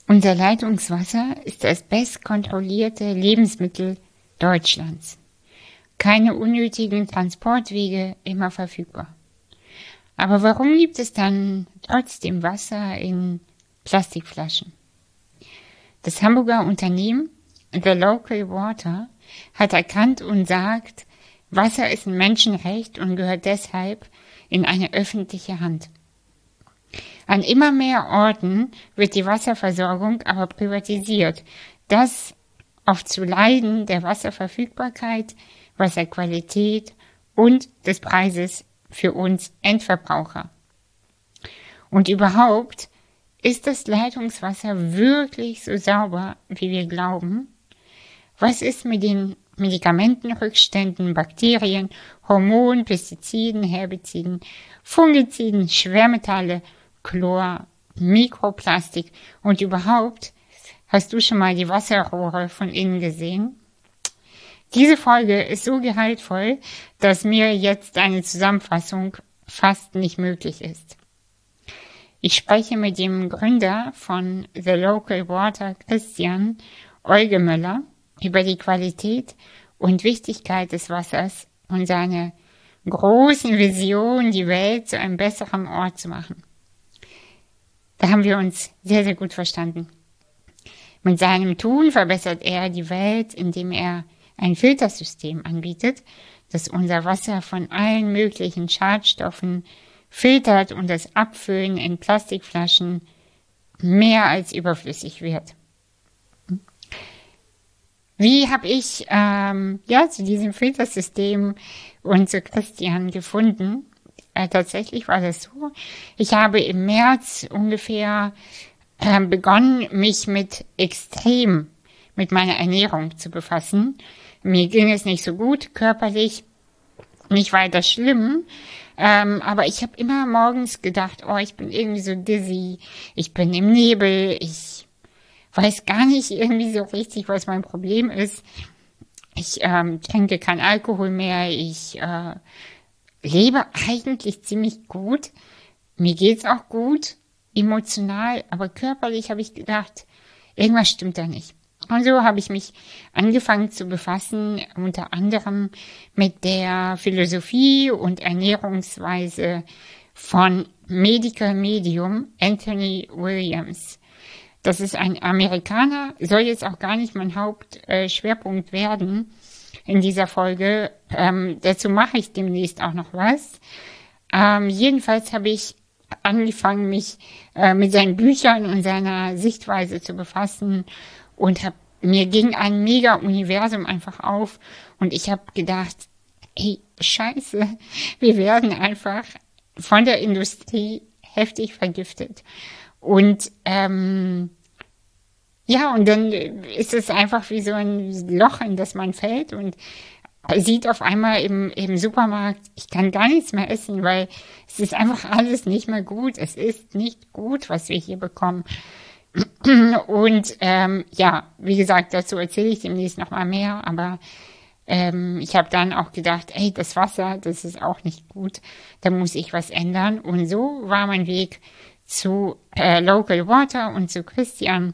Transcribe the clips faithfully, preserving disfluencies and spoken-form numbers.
Unser Leitungswasser ist das bestkontrollierte Lebensmittel Deutschlands. Keine unnötigen Transportwege, immer verfügbar. Aber warum gibt es dann trotzdem Wasser in Plastikflaschen? Das Hamburger Unternehmen The Local Water hat erkannt und sagt, Wasser ist ein Menschenrecht und gehört deshalb in eine öffentliche Hand. An immer mehr Orten wird die Wasserversorgung aber privatisiert. Das oft zu Leiden der Wasserverfügbarkeit, Wasserqualität und des Preises für uns Endverbraucher. Und überhaupt, ist das Leitungswasser wirklich so sauber, wie wir glauben? Was ist mit den Medikamentenrückständen, Bakterien, Hormonen, Pestiziden, Herbiziden, Fungiziden, Schwermetalle, Chlor, Mikroplastik und überhaupt, hast du schon mal die Wasserrohre von innen gesehen? Diese Folge ist so gehaltvoll, dass mir jetzt eine Zusammenfassung fast nicht möglich ist. Ich spreche mit dem Gründer von The Local Water, Christian Eugemöller, über die Qualität und Wichtigkeit des Wassers und seine großen Vision, die Welt zu einem besseren Ort zu machen. Da haben wir uns sehr, sehr gut verstanden. Mit seinem Tun verbessert er die Welt, indem er ein Filtersystem anbietet, das unser Wasser von allen möglichen Schadstoffen filtert und das Abfüllen in Plastikflaschen mehr als überflüssig wird. Wie habe ich ähm, ja zu diesem Filtersystem und zu Christian gefunden? Äh, tatsächlich war das so. Ich habe im März ungefähr äh, begonnen, mich mit extrem mit meiner Ernährung zu befassen. Mir ging es nicht so gut körperlich, nicht weiter schlimm, ähm, aber ich habe immer morgens gedacht, oh, ich bin irgendwie so dizzy, ich bin im Nebel, ich weiß gar nicht irgendwie so richtig, was mein Problem ist. Ich ähm, trinke keinen Alkohol mehr, ich äh, lebe eigentlich ziemlich gut, mir geht's auch gut, emotional, aber körperlich habe ich gedacht, irgendwas stimmt da nicht. Und so habe ich mich angefangen zu befassen, unter anderem mit der Philosophie und Ernährungsweise von Medical Medium Anthony Williams. Das ist ein Amerikaner, soll jetzt auch gar nicht mein Hauptschwerpunkt äh, werden in dieser Folge. Ähm, dazu mache ich demnächst auch noch was. Ähm, jedenfalls habe ich angefangen, mich äh, mit seinen Büchern und seiner Sichtweise zu befassen und hab, mir ging ein Mega-Universum einfach auf und ich habe gedacht, ey, scheiße, wir werden einfach von der Industrie heftig vergiftet. Und ähm, ja, und dann ist es einfach wie so ein Loch, in das man fällt und sieht auf einmal im, im Supermarkt, ich kann gar nichts mehr essen, weil es ist einfach alles nicht mehr gut. Es ist nicht gut, was wir hier bekommen. Und ähm, ja, wie gesagt, dazu erzähle ich demnächst noch mal mehr, aber ähm, ich habe dann auch gedacht, ey, das Wasser, das ist auch nicht gut, da muss ich was ändern. Und so war mein Weg zu äh, Local Water und zu Christian.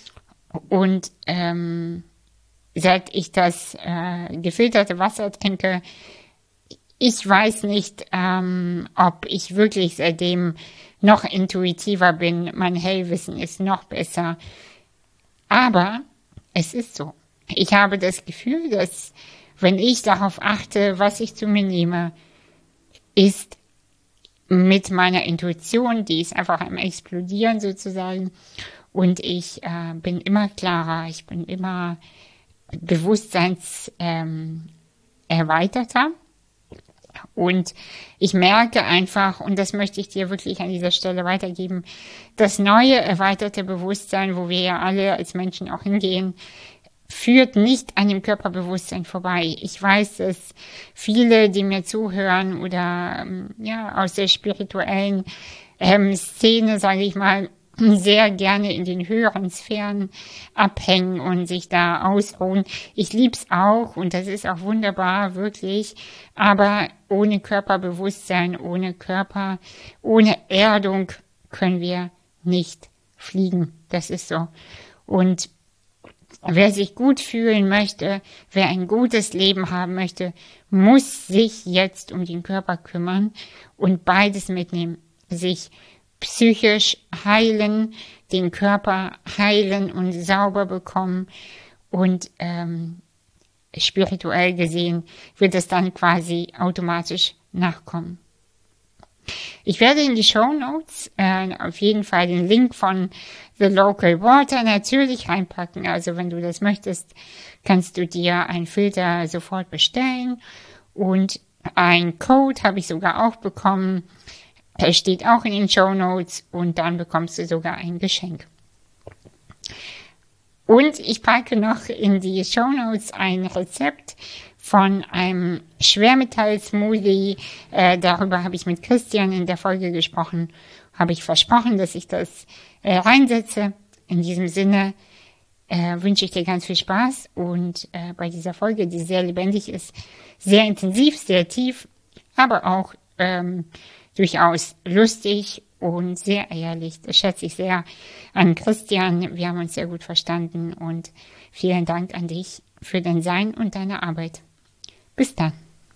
Und ähm, seit ich das äh, gefilterte Wasser trinke, ich weiß nicht, ähm, ob ich wirklich seitdem noch intuitiver bin. Mein Hellwissen ist noch besser. Aber es ist so. Ich habe das Gefühl, dass wenn ich darauf achte, was ich zu mir nehme, ist mit meiner Intuition, die ist einfach am Explodieren sozusagen. Und ich äh, bin immer klarer, ich bin immer Bewusstseins ähm, erweiterter. Und ich merke einfach, und das möchte ich dir wirklich an dieser Stelle weitergeben, das neue erweiterte Bewusstsein, wo wir ja alle als Menschen auch hingehen, führt nicht an dem Körperbewusstsein vorbei. Ich weiß, dass viele, die mir zuhören oder ja aus der spirituellen ähm, Szene, sage ich mal, sehr gerne in den höheren Sphären abhängen und sich da ausruhen. Ich lieb's auch und das ist auch wunderbar, wirklich. Aber ohne Körperbewusstsein, ohne Körper, ohne Erdung können wir nicht fliegen. Das ist so. Und wer sich gut fühlen möchte, wer ein gutes Leben haben möchte, muss sich jetzt um den Körper kümmern und beides mitnehmen. Sich psychisch heilen, den Körper heilen und sauber bekommen und ähm, spirituell gesehen wird es dann quasi automatisch nachkommen. Ich werde in die Shownotes äh, auf jeden Fall den Link von The Local Water natürlich reinpacken. Also wenn du das möchtest, kannst du dir einen Filter sofort bestellen. Und ein Code habe ich sogar auch bekommen. Der steht auch in den Shownotes und dann bekommst du sogar ein Geschenk. Und ich packe noch in die Shownotes ein Rezept von einem Schwermetall-Smoothie. Äh, darüber habe ich mit Christian in der Folge gesprochen. Habe ich versprochen, dass ich das äh, reinsetze. In diesem Sinne äh, wünsche ich dir ganz viel Spaß und äh, bei dieser Folge, die sehr lebendig ist, sehr intensiv, sehr tief, aber auch ähm, durchaus lustig und sehr ehrlich. Das schätze ich sehr an Christian. Wir haben uns sehr gut verstanden und vielen Dank an dich für dein Sein und deine Arbeit. Bis dann.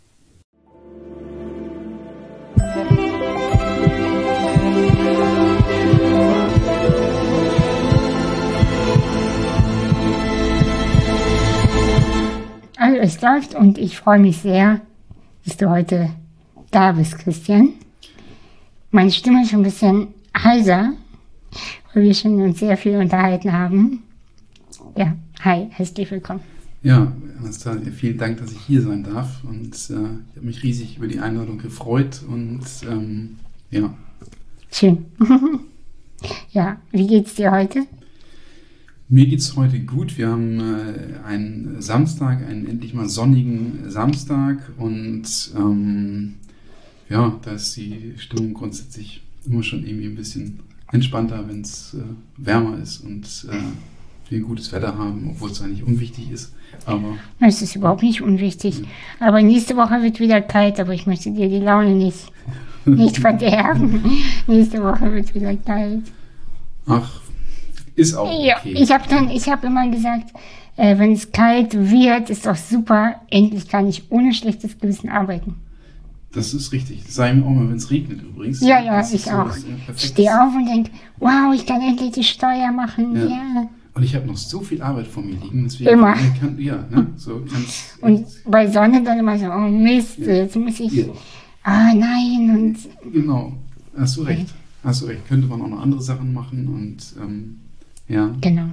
Also es läuft und ich freue mich sehr, dass du heute da bist, Christian. Meine Stimme ist schon ein bisschen heiser, weil wir schon uns sehr viel unterhalten haben. Ja, hi, herzlich willkommen. Ja, Anastasia, vielen Dank, dass ich hier sein darf und äh, ich habe mich riesig über die Einladung gefreut und ähm, ja. Schön. Ja, wie geht's dir heute? Mir geht's heute gut. Wir haben äh, einen Samstag, einen endlich mal sonnigen Samstag und ähm, ja, da ist die Stimmung grundsätzlich immer schon irgendwie ein bisschen entspannter, wenn es äh, wärmer ist und äh, wir ein gutes Wetter haben, obwohl es eigentlich unwichtig ist. Aber es ist überhaupt nicht unwichtig. Ja. Aber nächste Woche wird wieder kalt, aber ich möchte dir die Laune nicht, nicht verderben. Nächste Woche wird wieder kalt. Ach, ist auch okay. Ja, ich habe dann, ich habe immer gesagt, äh, wenn es kalt wird, ist doch super, endlich kann ich ohne schlechtes Gewissen arbeiten. Das ist richtig. Das sage ich mir auch mal, wenn es regnet übrigens. Ja, ja, das ich so, auch. Ja, ich stehe auf und denke, wow, ich kann endlich die Steuer machen. Ja. ja. Und ich habe noch so viel Arbeit vor mir liegen. Deswegen immer. Kann, ja, ne, so kann's, und bei Sonne dann immer so, oh Mist, ja. jetzt muss ich, ja. ah nein. Und genau, hast du recht. Hast du recht. Könnte man auch noch andere Sachen machen und ähm, ja. Genau.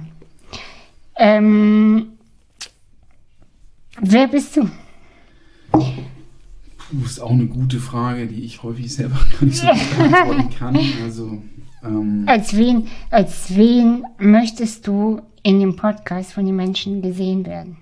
Ähm, wer bist du? Das ist auch eine gute Frage, die ich häufig selber gar nicht so gut beantworten kann. Also, ähm, als, wen, als wen möchtest du in dem Podcast von den Menschen gesehen werden?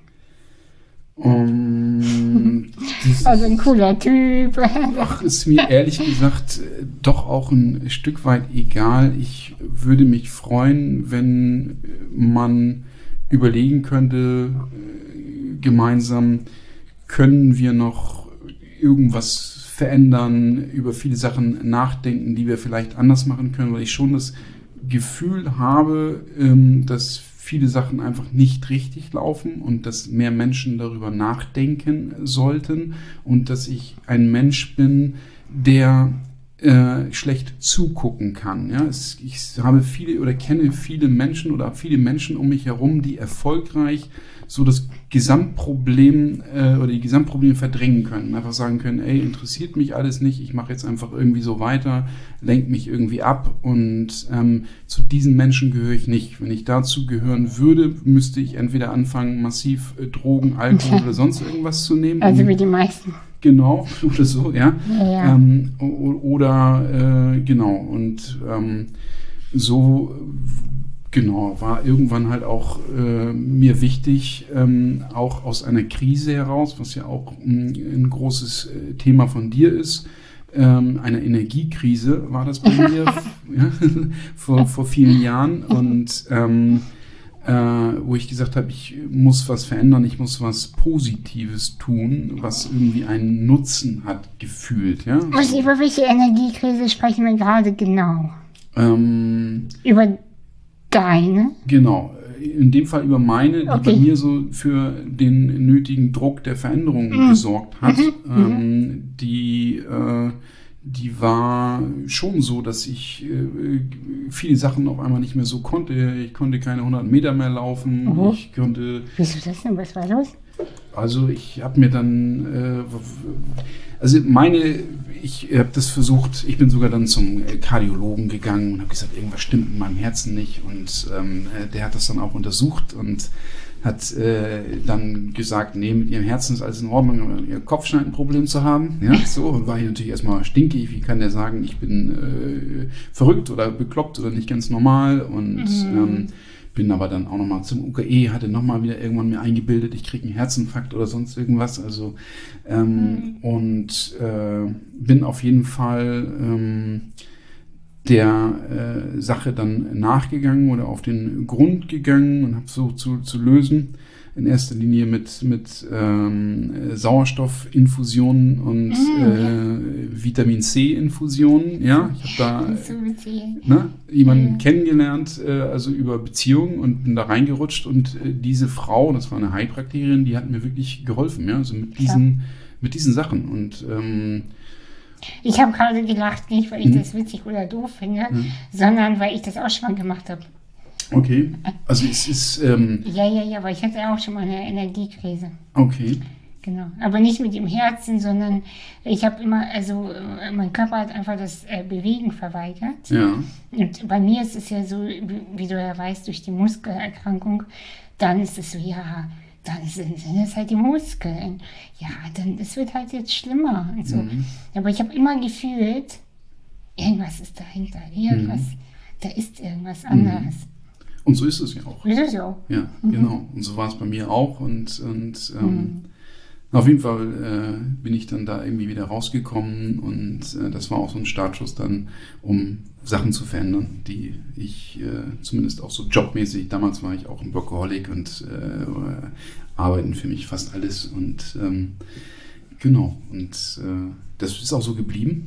Um, also ein cooler Typ. Ach, ist mir ehrlich gesagt doch auch ein Stück weit egal. Ich würde mich freuen, wenn man überlegen könnte, gemeinsam können wir noch irgendwas verändern, über viele Sachen nachdenken, die wir vielleicht anders machen können, weil ich schon das Gefühl habe, dass viele Sachen einfach nicht richtig laufen und dass mehr Menschen darüber nachdenken sollten und dass ich ein Mensch bin, der äh, schlecht zugucken kann. Ja? Es, ich habe viele oder kenne viele Menschen oder habe viele Menschen um mich herum, die erfolgreich so das Gesamtproblem äh, oder die Gesamtprobleme verdrängen können. Einfach sagen können, ey, interessiert mich alles nicht, ich mache jetzt einfach irgendwie so weiter, lenke mich irgendwie ab und ähm, zu diesen Menschen gehöre ich nicht. Wenn ich dazu gehören würde, müsste ich entweder anfangen, massiv äh, Drogen, Alkohol oder sonst irgendwas zu nehmen. Also wie die meisten. Genau, oder so, ja. ja, ja. Ähm, oder, äh, genau, und ähm, so... Genau, war irgendwann halt auch äh, mir wichtig, ähm, auch aus einer Krise heraus, was ja auch ein, ein großes äh, Thema von dir ist, ähm, eine Energiekrise war das bei mir ja, vor, vor vielen Jahren und ähm, äh, wo ich gesagt habe, ich muss was verändern, ich muss was Positives tun, was irgendwie einen Nutzen hat gefühlt. Ja? Was, über welche Energiekrise sprechen wir gerade genau? Ähm, über Deine? Genau. In dem Fall über meine, die Okay. bei mir so für den nötigen Druck der Veränderung Mhm. gesorgt hat. Mhm. Ähm, die, äh, die war schon so, dass ich äh, viele Sachen auf einmal nicht mehr so konnte. Ich konnte keine hundert Meter mehr laufen. Mhm. Ich konnte, Wieso das denn? Was war los? also ich habe mir dann, äh, w- w- also meine, ich habe das versucht, ich bin sogar dann zum äh, Kardiologen gegangen und habe gesagt, irgendwas stimmt in meinem Herzen nicht. Und ähm, äh, der hat das dann auch untersucht und hat äh, dann gesagt, nee, mit ihrem Herzen ist alles in Ordnung, aber ihr Kopf scheint ein Problem zu haben. Ja, so, und war ich natürlich erstmal stinkig. Wie kann der sagen, ich bin äh, verrückt oder bekloppt oder nicht ganz normal? Und Mhm. ähm, bin aber dann auch nochmal zum U K E, hatte nochmal wieder irgendwann mir eingebildet, ich kriege einen Herzinfarkt oder sonst irgendwas. Also ähm, Mhm. und äh, bin auf jeden Fall ähm, der äh, Sache dann nachgegangen oder auf den Grund gegangen und habe versucht zu, zu lösen. In erster Linie mit, mit ähm, Sauerstoffinfusionen und Mm, äh, Vitamin C-Infusionen. Ja, ich habe da Das ist so witzig. ne, jemanden Ja. kennengelernt, äh, also über Beziehungen und bin da reingerutscht und äh, diese Frau, das war eine Heilpraktikerin, die hat mir wirklich geholfen, ja, also mit diesen, mit diesen Sachen und ähm, Ich habe gerade gelacht, nicht weil ich Mhm. das witzig oder doof finde, Mhm. sondern weil ich das auch schon mal gemacht habe. okay, also es ist, ähm, Ja, ja, ja, weil ich hatte auch schon mal eine Energiekrise. okay, Genau. Aber nicht mit dem Herzen, sondern ich habe immer, also äh, mein Körper hat einfach das äh, Bewegen verweigert. ja, Und bei mir ist es ja so, wie, wie du ja weißt, durch die Muskelerkrankung, dann ist es so, ja, dann sind, sind es halt die Muskeln. Ja, dann es wird halt jetzt schlimmer und so. Mhm. Aber ich habe immer gefühlt, irgendwas ist dahinter, irgendwas, Mhm. da ist irgendwas anderes. und so ist es ja auch. Ist es so? Ja, genau. Und so war es bei mir auch. Und, und ähm, Mhm. auf jeden Fall äh, bin ich dann da irgendwie wieder rausgekommen. Und äh, das war auch so ein Startschuss dann, um Sachen zu verändern, die ich äh, zumindest auch so jobmäßig, damals war ich auch ein Workaholic und äh, arbeiten für mich fast alles. Und ähm, genau, und äh, das ist auch so geblieben.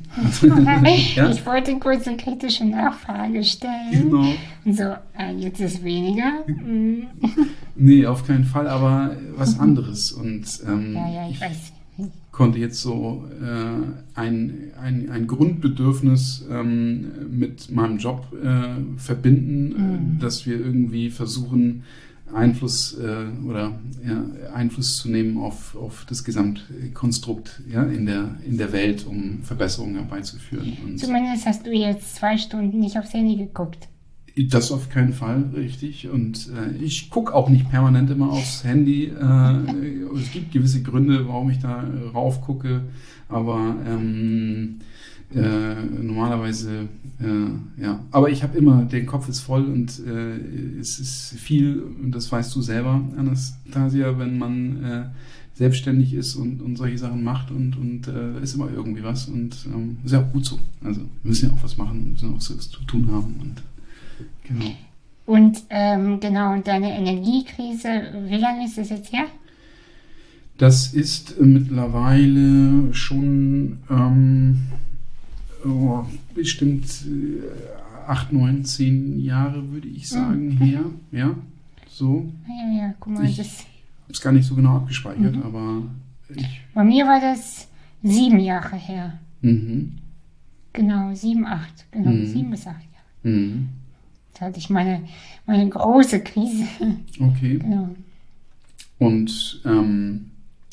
Ja? Ich wollte kurz eine kritische Nachfrage stellen. Genau. So, äh, jetzt ist weniger. Mhm. Nee, auf keinen Fall, aber was anderes. Und ähm, Ja, ja, ich weiß. konnte jetzt so äh, ein, ein, ein Grundbedürfnis ähm, mit meinem Job äh, verbinden, Mhm. äh, dass wir irgendwie versuchen, Einfluss äh, oder ja, Einfluss zu nehmen auf, auf das Gesamtkonstrukt ja, in, der, in der Welt, um Verbesserungen herbeizuführen. Und Zumindest hast du jetzt zwei Stunden nicht aufs Handy geguckt. das auf keinen Fall, richtig. Und äh, ich gucke auch nicht permanent immer aufs Handy. Äh, es gibt gewisse Gründe, warum ich da äh, rauf gucke, aber ähm, äh, normalerweise, äh, ja. Aber ich habe immer, der Kopf ist voll und äh, es ist viel, und das weißt du selber, Anastasia, wenn man äh, selbstständig ist und, und solche Sachen macht und, und äh, ist immer irgendwie was und ähm, ist ja auch gut so. Also wir müssen ja auch was machen, wir müssen auch was zu tun haben und genau. Und ähm, genau, und deine Energiekrise, wie lange ist das jetzt her? Das ist äh, mittlerweile schon ähm, oh, bestimmt äh, acht, neun, zehn Jahre, würde ich sagen, Mhm. her. Ja, so. Ja, ja, ja, guck mal, Ich- das, Ist gar nicht so genau abgespeichert, Mhm. aber ich. bei mir war das sieben Jahre her. Mhm, Genau, sieben, acht, genau, Mhm. sieben bis acht Jahre. mhm, Da hatte ich meine, meine große Krise. okay. Genau. Und ähm,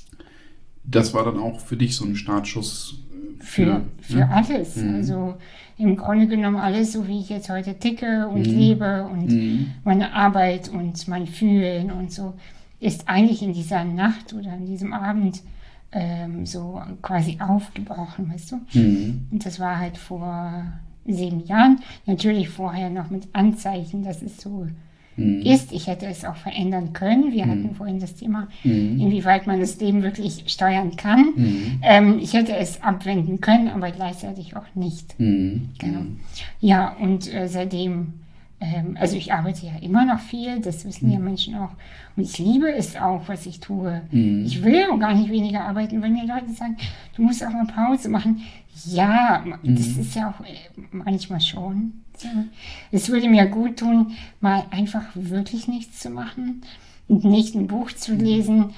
das war dann auch für dich so ein Startschuss äh, Für, für ne? alles. Mhm. Also im Grunde genommen alles, so wie ich jetzt heute ticke und Mhm. lebe und Mhm. meine Arbeit und mein Fühlen und so, ist eigentlich in dieser Nacht oder in diesem Abend ähm, so quasi aufgebrochen, weißt du? Mhm. Und das war halt vor sieben Jahren. Natürlich vorher noch mit Anzeichen, dass es so Mhm. ist. Ich hätte es auch verändern können. Wir Mhm. hatten vorhin das Thema, Mhm. inwieweit man das Leben wirklich steuern kann. Mhm. Ähm, ich hätte es abwenden können, aber gleichzeitig auch nicht. Mhm. Genau. Ja, und äh, seitdem ähm, also ich arbeite ja immer noch viel, das wissen mhm. ja Menschen auch. Und ich liebe es auch, was ich tue. Mhm. Ich will auch gar nicht weniger arbeiten. Wenn mir Leute sagen, du musst auch mal Pause machen. Ja, mhm. das ist ja auch manchmal schon. Es würde mir gut tun, mal einfach wirklich nichts zu machen und nicht ein Buch zu lesen,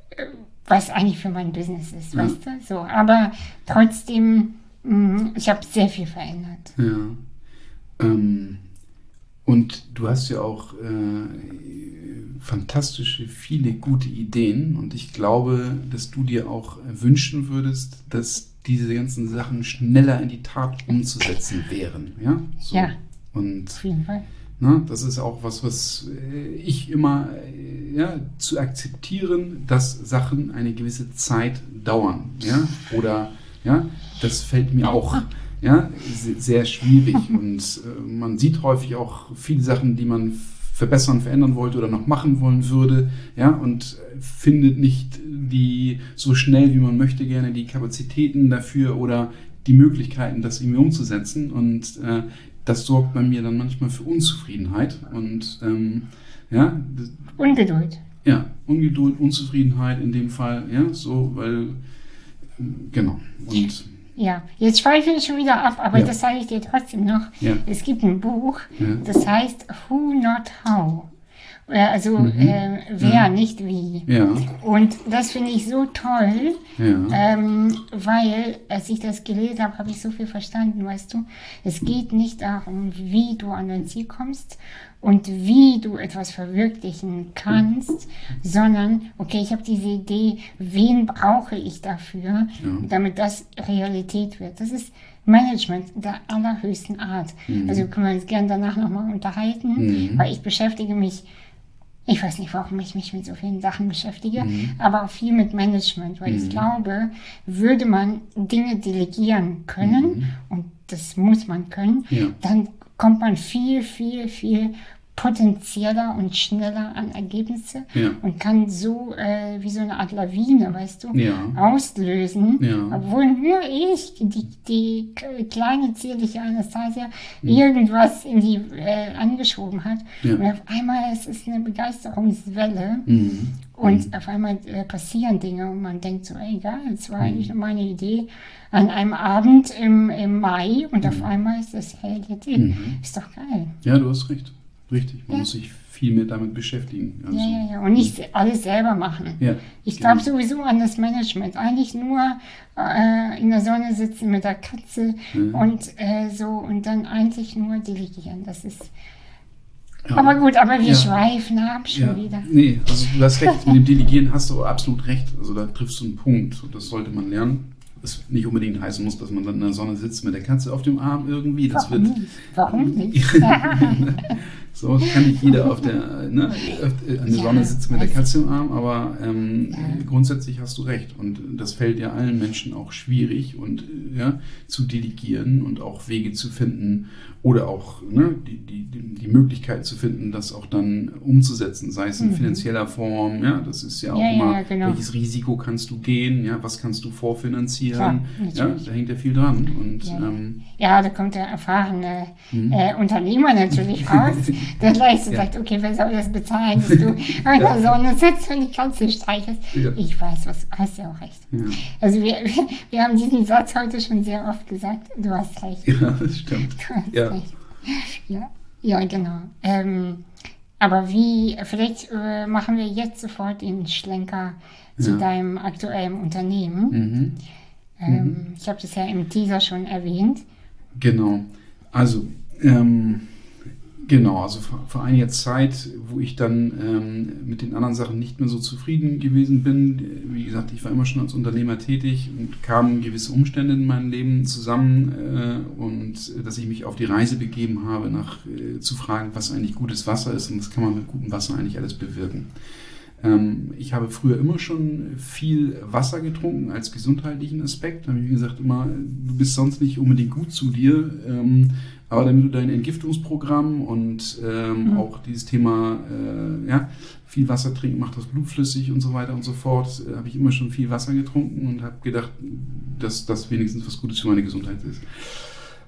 was eigentlich für mein Business ist, ja. weißt du? So, aber trotzdem, mh, ich habe sehr viel verändert. Ja. Ähm, und du hast ja auch äh, fantastische, viele gute Ideen und ich glaube, dass du dir auch wünschen würdest, dass diese ganzen Sachen schneller in die Tat umzusetzen wären. Ja, so. Ja, und, auf jeden Fall. Na, das ist auch was, was ich immer ja, zu akzeptieren, dass Sachen eine gewisse Zeit dauern. Ja? Oder ja, das fällt mir auch ja, sehr schwierig. Und äh, man sieht häufig auch viele Sachen, die man verbessern, verändern wollte oder noch machen wollen würde, ja, und findet nicht die so schnell, wie man möchte, gerne die Kapazitäten dafür oder die Möglichkeiten, das irgendwie umzusetzen. Und äh, das sorgt bei mir dann manchmal für Unzufriedenheit und ähm, ja. Ungeduld. Ja, Ungeduld, Unzufriedenheit in dem Fall, ja, so, weil, genau. Und ja, jetzt schweife ich schon wieder ab, aber ja. das sage ich dir trotzdem noch. Ja. Es gibt ein Buch, ja. das heißt Who Not How. Also mhm. äh, wer, mhm. nicht wie. Ja. Und das finde ich so toll, ja. ähm, weil, als ich das gelesen habe, habe ich so viel verstanden, weißt du. Es geht nicht darum, wie du an dein Ziel kommst und wie du etwas verwirklichen kannst, sondern, okay, ich habe diese Idee, wen brauche ich dafür, ja. damit das Realität wird. Das ist Management der allerhöchsten Art. Mhm. Also können wir uns gerne danach nochmal unterhalten, mhm. weil ich beschäftige mich, ich weiß nicht, warum ich mich mit so vielen Sachen beschäftige, mhm. aber auch viel mit Management, weil mhm. ich glaube, würde man Dinge delegieren können, mhm. und das muss man können, ja. dann kommt man viel, viel, viel potenzieller und schneller an Ergebnisse ja. und kann so äh, wie so eine Art Lawine, weißt du, ja. auslösen, ja. obwohl nur ich, die, die kleine zierliche Anastasia, mhm. irgendwas in die äh, angeschoben hat. Ja. Und auf einmal ist es eine Begeisterungswelle mhm. und mhm. auf einmal äh, passieren Dinge und man denkt so, ey, egal, das war eigentlich nur meine Idee an einem Abend im, im Mai und mhm. auf einmal ist das Realität. Mhm. Ist doch geil. Ja, du hast recht. Richtig, man ja. muss sich viel mehr damit beschäftigen. Also, ja, ja, ja. Und nicht alles selber machen. Ja, ich glaube genau. sowieso an das Management. Eigentlich nur äh, in der Sonne sitzen mit der Katze ja. und äh, so und dann eigentlich nur delegieren. Das ist. Ja. Aber gut, aber wir ja. schweifen ab schon ja. wieder. Nee, also du hast recht, mit dem Delegieren hast du absolut recht. Also da triffst du einen Punkt und das sollte man lernen. Das nicht unbedingt heißen muss, dass man dann in der Sonne sitzt mit der Katze auf dem Arm irgendwie. Das Warum wird, nicht? Warum nicht? So kann nicht jeder auf der, ne, an der ja, Sonne sitzen mit der Katze im Arm, aber ähm, ja. grundsätzlich hast du recht. Und das fällt ja allen Menschen auch schwierig und ja, zu delegieren und auch Wege zu finden oder auch ne, die, die, die Möglichkeit zu finden, das auch dann umzusetzen, sei es in mhm. finanzieller Form. Ja, das ist ja auch ja, immer, ja, genau. welches Risiko kannst du gehen, ja, was kannst du vorfinanzieren. Klar, ja, da hängt ja viel dran. Und, ja, ähm, ja, da kommt der erfahrene mhm. äh, Unternehmer natürlich raus, der gleich so ja. sagt, okay, wer soll das bezahlen, dass du in der Sonne sitzt und die Katze streichelst. Ja. Ich weiß, was, hast ja auch recht. Ja. Also wir, wir haben diesen Satz heute schon sehr oft gesagt, du hast recht. Ja, das stimmt. Du hast ja. recht. Ja, ja, genau. Ähm, aber wie, vielleicht äh, machen wir jetzt sofort den Schlenker zu ja. deinem aktuellen Unternehmen. Mhm. Ähm, mhm. Ich habe das ja im Teaser schon erwähnt. Genau. Also, ähm, genau, also vor, vor einiger Zeit, wo ich dann ähm, mit den anderen Sachen nicht mehr so zufrieden gewesen bin, wie gesagt, ich war immer schon als Unternehmer tätig und kamen gewisse Umstände in meinem Leben zusammen äh, und äh, dass ich mich auf die Reise begeben habe, nach äh, zu fragen, was eigentlich gutes Wasser ist und was kann man mit gutem Wasser eigentlich alles bewirken. Ähm, ich habe früher immer schon viel Wasser getrunken als gesundheitlichen Aspekt. Da habe ich mir gesagt, immer, du bist sonst nicht unbedingt gut zu dir, ähm, aber damit du dein Entgiftungsprogramm und ähm, mhm. auch dieses Thema, äh, ja, viel Wasser trinken macht das Blut flüssig und so weiter und so fort, äh, habe ich immer schon viel Wasser getrunken und habe gedacht, dass das wenigstens was Gutes für meine Gesundheit ist.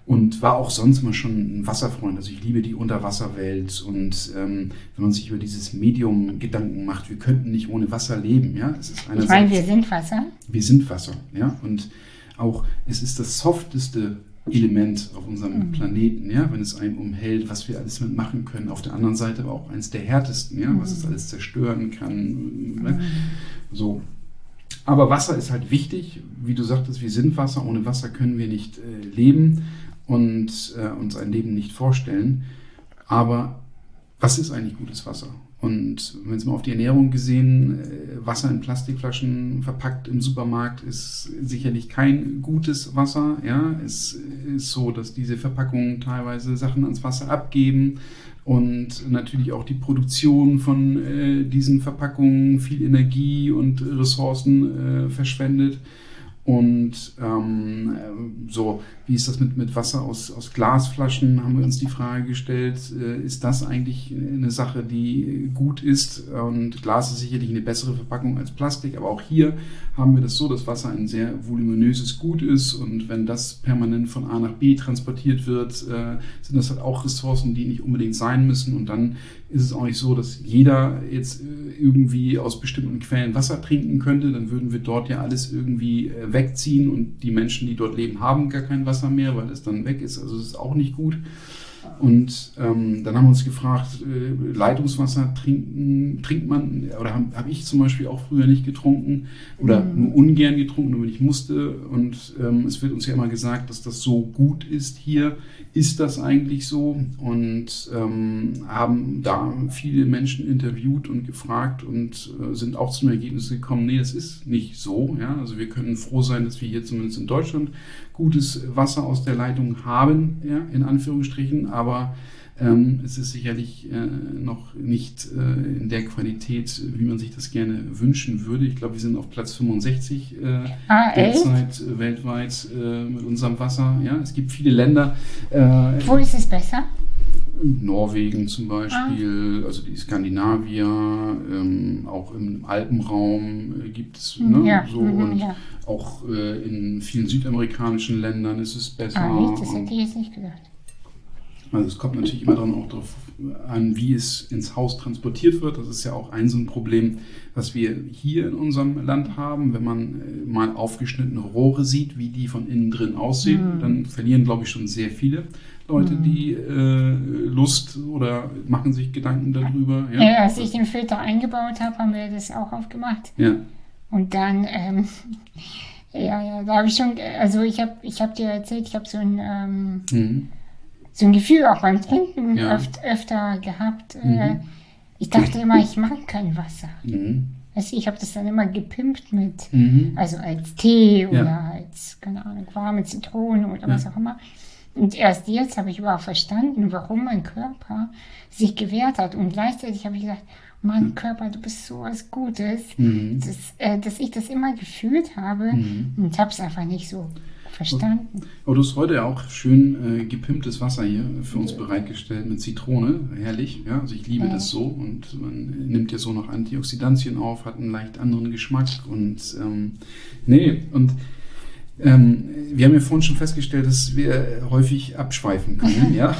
Und war auch sonst mal schon ein Wasserfreund. Also ich liebe die Unterwasserwelt. Und ähm, wenn man sich über dieses Medium Gedanken macht, wir könnten nicht ohne Wasser leben. Ja? Es ist ich meine, wir sind Wasser. Wir sind Wasser. Ja? Und auch, es ist das softeste Element auf unserem mhm. Planeten, ja, wenn es einem umhält, was wir alles mitmachen können. Auf der anderen Seite aber auch eines der härtesten, ja, mhm. was es alles zerstören kann. Ne? Mhm. So. Aber Wasser ist halt wichtig. Wie du sagtest, wir sind Wasser. Ohne Wasser können wir nicht äh, leben und äh, uns ein Leben nicht vorstellen. Aber was ist eigentlich gutes Wasser? Und wenn es mal auf die Ernährung gesehen, Wasser in Plastikflaschen verpackt im Supermarkt ist sicherlich kein gutes Wasser. Ja, es ist so, dass diese Verpackungen teilweise Sachen ans Wasser abgeben und natürlich auch die Produktion von äh, diesen Verpackungen viel Energie und Ressourcen äh, verschwendet. Und ähm, so, wie ist das mit, mit Wasser aus, aus Glasflaschen, haben wir uns die Frage gestellt, äh, ist das eigentlich eine Sache, die gut ist? Und Glas ist sicherlich eine bessere Verpackung als Plastik, aber auch hier haben wir das so, dass Wasser ein sehr voluminöses Gut ist und wenn das permanent von A nach B transportiert wird, äh, sind das halt auch Ressourcen, die nicht unbedingt sein müssen und dann ist es auch nicht so, dass jeder jetzt irgendwie aus bestimmten Quellen Wasser trinken könnte, dann würden wir dort ja alles irgendwie wegziehen und die Menschen, die dort leben, haben gar kein Wasser mehr, weil es dann weg ist, also es ist auch nicht gut. Und ähm, dann haben wir uns gefragt, äh, Leitungswasser trinken, trinkt man, oder habe hab ich zum Beispiel auch früher nicht getrunken oder mhm. nur ungern getrunken, nur wenn ich musste. Und ähm, es wird uns ja immer gesagt, dass das so gut ist hier. Ist das eigentlich so? Und ähm, haben da viele Menschen interviewt und gefragt und äh, sind auch zum Ergebnis gekommen, nee, das ist nicht so. Ja? Also wir können froh sein, dass wir hier zumindest in Deutschland gutes Wasser aus der Leitung haben, ja, in Anführungsstrichen, aber ähm, es ist sicherlich äh, noch nicht äh, in der Qualität, wie man sich das gerne wünschen würde. Ich glaube, wir sind auf Platz fünfundsechzig äh, ah, derzeit äh, weltweit äh, mit unserem Wasser. Ja, es gibt viele Länder. Äh, Wo ist es besser? Norwegen zum Beispiel, ah. also die Skandinavier, ähm, auch im Alpenraum äh, gibt es ne, ja. so mhm, und ja. auch äh, in vielen südamerikanischen Ländern ist es besser. Ah, echt? Das hätte ich jetzt nicht gedacht. Also es kommt natürlich immer dann auch darauf an, wie es ins Haus transportiert wird. Das ist ja auch ein so ein Problem, was wir hier in unserem Land haben. Wenn man mal aufgeschnittene Rohre sieht, wie die von innen drin aussehen, mhm. dann verlieren, glaube ich, schon sehr viele Leute mhm. die äh, Lust oder machen sich Gedanken darüber. Ja, ja als ich den Filter eingebaut habe, haben wir das auch aufgemacht. Ja. Und dann, ähm, ja, ja, da habe ich schon, also ich habe ich hab dir erzählt, ich habe so ein... Ähm, mhm. so ein Gefühl auch beim Trinken ja. öf- öfter gehabt. Mhm. Äh, ich dachte immer, ich mag kein Wasser. Mhm. Also ich habe das dann immer gepimpt mit, mhm. also als Tee oder ja. als, keine Ahnung, warme Zitrone oder ja. was auch immer. Und erst jetzt habe ich überhaupt verstanden, warum mein Körper sich gewehrt hat. Und gleichzeitig habe ich gesagt, Mann, Körper, du bist so was Gutes, mhm. dass, äh, dass ich das immer gefühlt habe mhm. und habe es einfach nicht so verstanden. Aber du hast heute ja auch schön äh, gepimptes Wasser hier für uns bereitgestellt mit Zitrone. Herrlich, ja. Also ich liebe ja. das so und man nimmt ja so noch Antioxidantien auf, hat einen leicht anderen Geschmack und ähm, nee, und ähm, wir haben ja vorhin schon festgestellt, dass wir häufig abschweifen können, ja.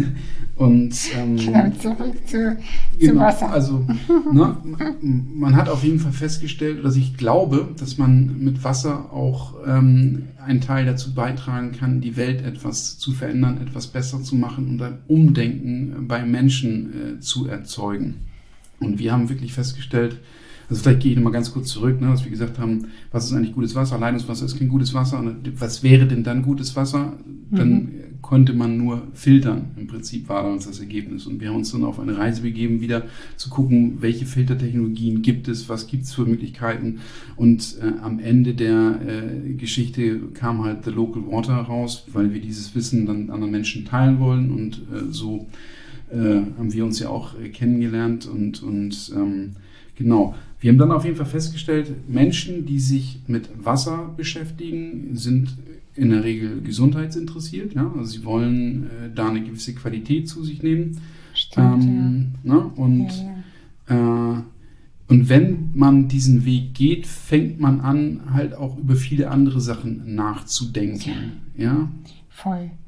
Und ähm, genau, zurück zu, genau, zu Wasser. Also, ne, man hat auf jeden Fall festgestellt, dass ich glaube, dass man mit Wasser auch ähm, einen Teil dazu beitragen kann, die Welt etwas zu verändern, etwas besser zu machen und ein Umdenken bei Menschen äh, zu erzeugen. Und wir haben wirklich festgestellt, also vielleicht gehe ich nochmal ganz kurz zurück, ne, dass wir gesagt haben, was ist eigentlich gutes Wasser? Leitungswasser ist kein gutes Wasser. Und was wäre denn dann gutes Wasser? Dann mhm. konnte man nur filtern. Im Prinzip war das das Ergebnis. Und wir haben uns dann auf eine Reise begeben, wieder zu gucken, welche Filtertechnologien gibt es, was gibt es für Möglichkeiten. Und äh, am Ende der äh, Geschichte kam halt The Local Water raus, weil wir dieses Wissen dann anderen Menschen teilen wollen. Und äh, so äh, haben wir uns ja auch äh, kennengelernt. Und, und ähm, genau. Wir haben dann auf jeden Fall festgestellt, Menschen, die sich mit Wasser beschäftigen, sind in der Regel gesundheitsinteressiert. Ja? Also sie wollen äh, da eine gewisse Qualität zu sich nehmen. Stimmt, ähm, ja. Ne? Und, ja, ja. Äh, und wenn man diesen Weg geht, fängt man an, halt auch über viele andere Sachen nachzudenken. Ja? Ja? Voll.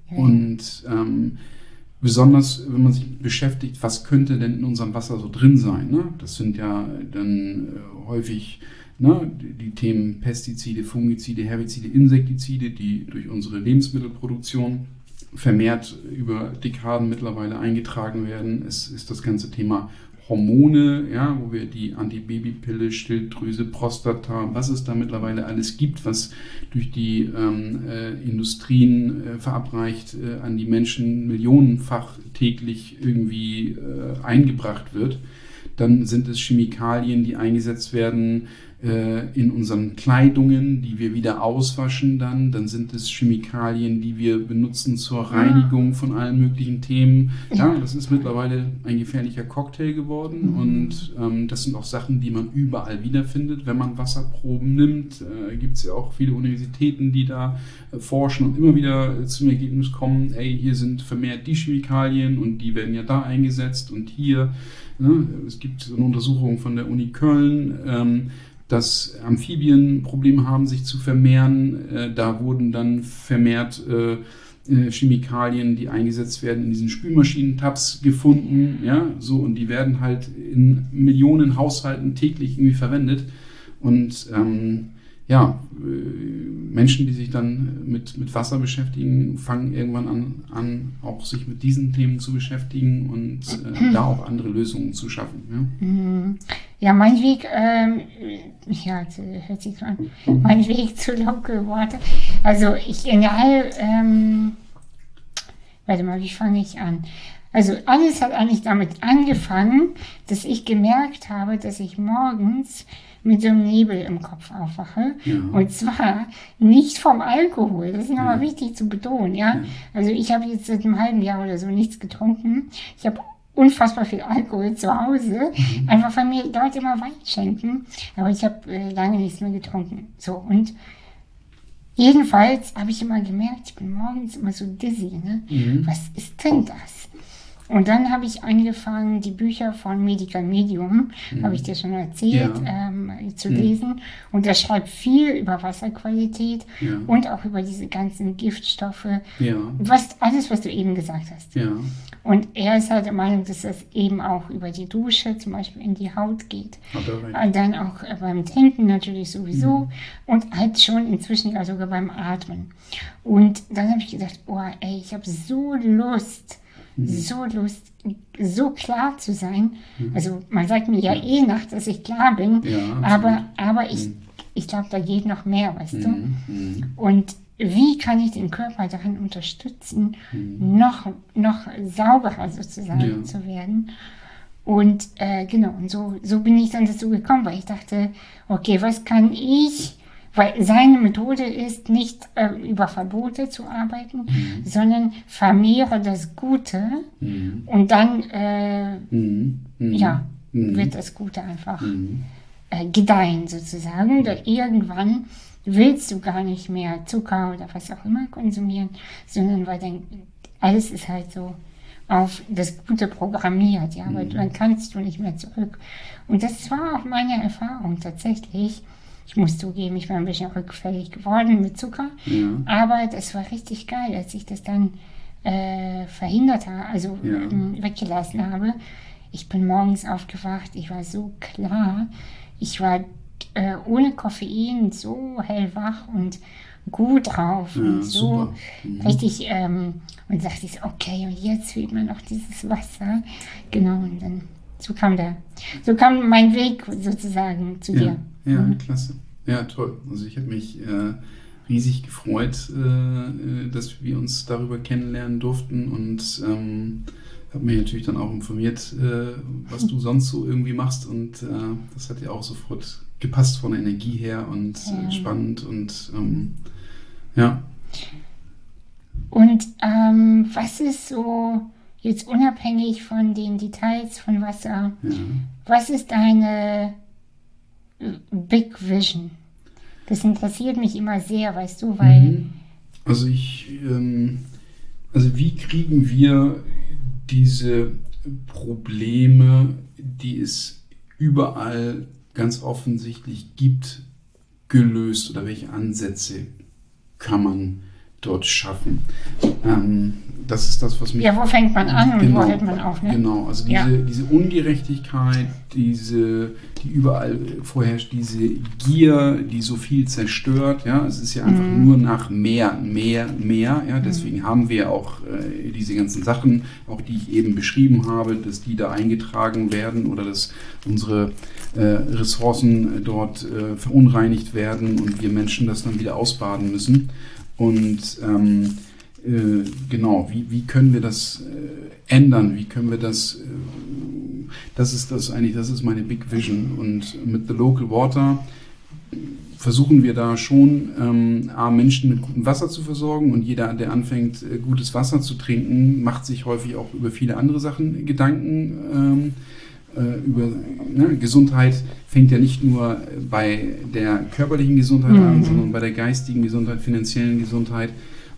Und ähm, besonders, wenn man sich beschäftigt, was könnte denn in unserem Wasser so drin sein? Ne? Das sind ja dann äh, häufig ne, die, die Themen Pestizide, Fungizide, Herbizide, Insektizide, die durch unsere Lebensmittelproduktion vermehrt über Dekaden mittlerweile eingetragen werden. Es ist das ganze Thema Hormone, ja, wo wir die Antibabypille, Schilddrüse, Prostata, was es da mittlerweile alles gibt, was durch die ähm, äh, Industrien äh, verabreicht äh, an die Menschen millionenfach täglich irgendwie äh, eingebracht wird. Dann sind es Chemikalien, die eingesetzt werden äh, in unseren Kleidungen, die wir wieder auswaschen dann. Dann sind es Chemikalien, die wir benutzen zur Reinigung von allen möglichen Themen. Ja, das ist mittlerweile ein gefährlicher Cocktail geworden. Mhm. Und ähm, das sind auch Sachen, die man überall wiederfindet. Wenn man Wasserproben nimmt, äh, gibt es ja auch viele Universitäten, die da äh, forschen und immer wieder äh, zum Ergebnis kommen, ey, hier sind vermehrt die Chemikalien und die werden ja da eingesetzt und hier. Ne? Es gibt eine Untersuchung von der Uni Köln, ähm, dass Amphibien Probleme haben, sich zu vermehren. Äh, da wurden dann vermehrt äh, äh, Chemikalien, die eingesetzt werden, in diesen Spülmaschinentabs gefunden. Ja? So, und die werden halt in Millionen Haushalten täglich irgendwie verwendet. Und ähm, ja, Menschen, die sich dann mit, mit Wasser beschäftigen, fangen irgendwann an, an, auch sich mit diesen Themen zu beschäftigen und äh, da auch andere Lösungen zu schaffen. Ja, ja mein Weg, ähm, ja, hört sich so an, mein Weg zu Local Water. Also ich egal, ähm, warte mal, wie fange ich an? Also alles hat eigentlich damit angefangen, dass ich gemerkt habe, dass ich morgens mit so einem Nebel im Kopf aufwache. Ja. Und zwar nicht vom Alkohol. Das ist nochmal ja. wichtig zu betonen. Ja? ja. Also ich habe jetzt seit einem halben Jahr oder so nichts getrunken. Ich habe unfassbar viel Alkohol zu Hause. Mhm. Einfach weil mir Leute immer Wein schenken. Aber ich habe äh, lange nichts mehr getrunken. So, und jedenfalls habe ich immer gemerkt, ich bin morgens immer so dizzy. Ne? Mhm. Was ist denn das? Und dann habe ich angefangen, die Bücher von Medical Medium, mhm. habe ich dir schon erzählt, ja. ähm, zu mhm. lesen. Und er schreibt viel über Wasserqualität ja. und auch über diese ganzen Giftstoffe. Ja. Was, alles, was du eben gesagt hast. Ja. Und er ist halt der Meinung, dass das eben auch über die Dusche zum Beispiel in die Haut geht. Und dann auch beim Trinken natürlich sowieso. Mhm. Und halt schon inzwischen ja sogar beim Atmen. Und dann habe ich gedacht, oh ey, ich habe so Lust, so Lust, so klar zu sein. Mhm. Also man sagt mir ja, ja eh nach, dass ich klar bin, ja, aber, aber ich, mhm. ich glaube, da geht noch mehr, weißt mhm. du. Mhm. Und wie kann ich den Körper darin unterstützen, mhm. noch, noch sauberer sozusagen ja. zu werden? Und äh, genau, und so, so bin ich dann dazu gekommen, weil ich dachte, okay, was kann ich... Weil seine Methode ist, nicht äh, über Verbote zu arbeiten, mhm. sondern vermehre das Gute mhm. und dann äh, mhm. ja, mhm. wird das Gute einfach mhm. äh, gedeihen sozusagen. Und irgendwann willst du gar nicht mehr Zucker oder was auch immer konsumieren, sondern weil dann alles ist halt so auf das Gute programmiert, ja, weil mhm. dann kannst du nicht mehr zurück. Und das war auch meine Erfahrung tatsächlich. Ich muss zugeben, ich war ein bisschen rückfällig geworden mit Zucker, ja. aber das war richtig geil, als ich das dann äh, verhindert habe, also ja. äh, weggelassen habe. Ich bin morgens aufgewacht, ich war so klar, ich war äh, ohne Koffein so hellwach und gut drauf ja, und so mhm. richtig, ähm, und dachte ich, okay, und jetzt fehlt mir noch dieses Wasser. Genau, und dann so kam der, so kam mein Weg sozusagen zu ja. dir. Ja, mhm. klasse. Ja, toll. Also ich habe mich äh, riesig gefreut, äh, dass wir uns darüber kennenlernen durften und ähm, habe mich natürlich dann auch informiert, äh, was du sonst so irgendwie machst und äh, das hat ja auch sofort gepasst von der Energie her und ja. äh, spannend und ähm, ja. Und ähm, was ist so, jetzt unabhängig von den Details von Wasser, ja. was ist deine Big Vision? Das interessiert mich immer sehr, weißt du, weil... Also ich, ähm, also wie kriegen wir diese Probleme, die es überall ganz offensichtlich gibt, gelöst oder welche Ansätze kann man dort schaffen. Ähm, das ist das, was mich... Ja, wo fängt man an und genau, wo hört man auf? Ne? Genau, also diese, ja. diese Ungerechtigkeit, diese, die überall vorherrscht, diese Gier, die so viel zerstört. Ja, es ist ja einfach mhm. nur nach mehr, mehr, mehr. Ja, deswegen mhm. haben wir auch äh, diese ganzen Sachen, auch die ich eben beschrieben habe, dass die da eingetragen werden oder dass unsere äh, Ressourcen dort äh, verunreinigt werden und wir Menschen das dann wieder ausbaden müssen. Und ähm, äh, genau, wie, wie können wir das äh, ändern? Wie können wir das, äh, das ist das eigentlich, das ist meine Big Vision. Und mit The Local Water versuchen wir da schon, ähm, A, Menschen mit gutem Wasser zu versorgen, und jeder, der anfängt, äh, gutes Wasser zu trinken, macht sich häufig auch über viele andere Sachen Gedanken. Ähm, äh, über ne, Gesundheit fängt ja nicht nur bei der körperlichen Gesundheit mhm. an, sondern bei der geistigen Gesundheit, finanziellen Gesundheit.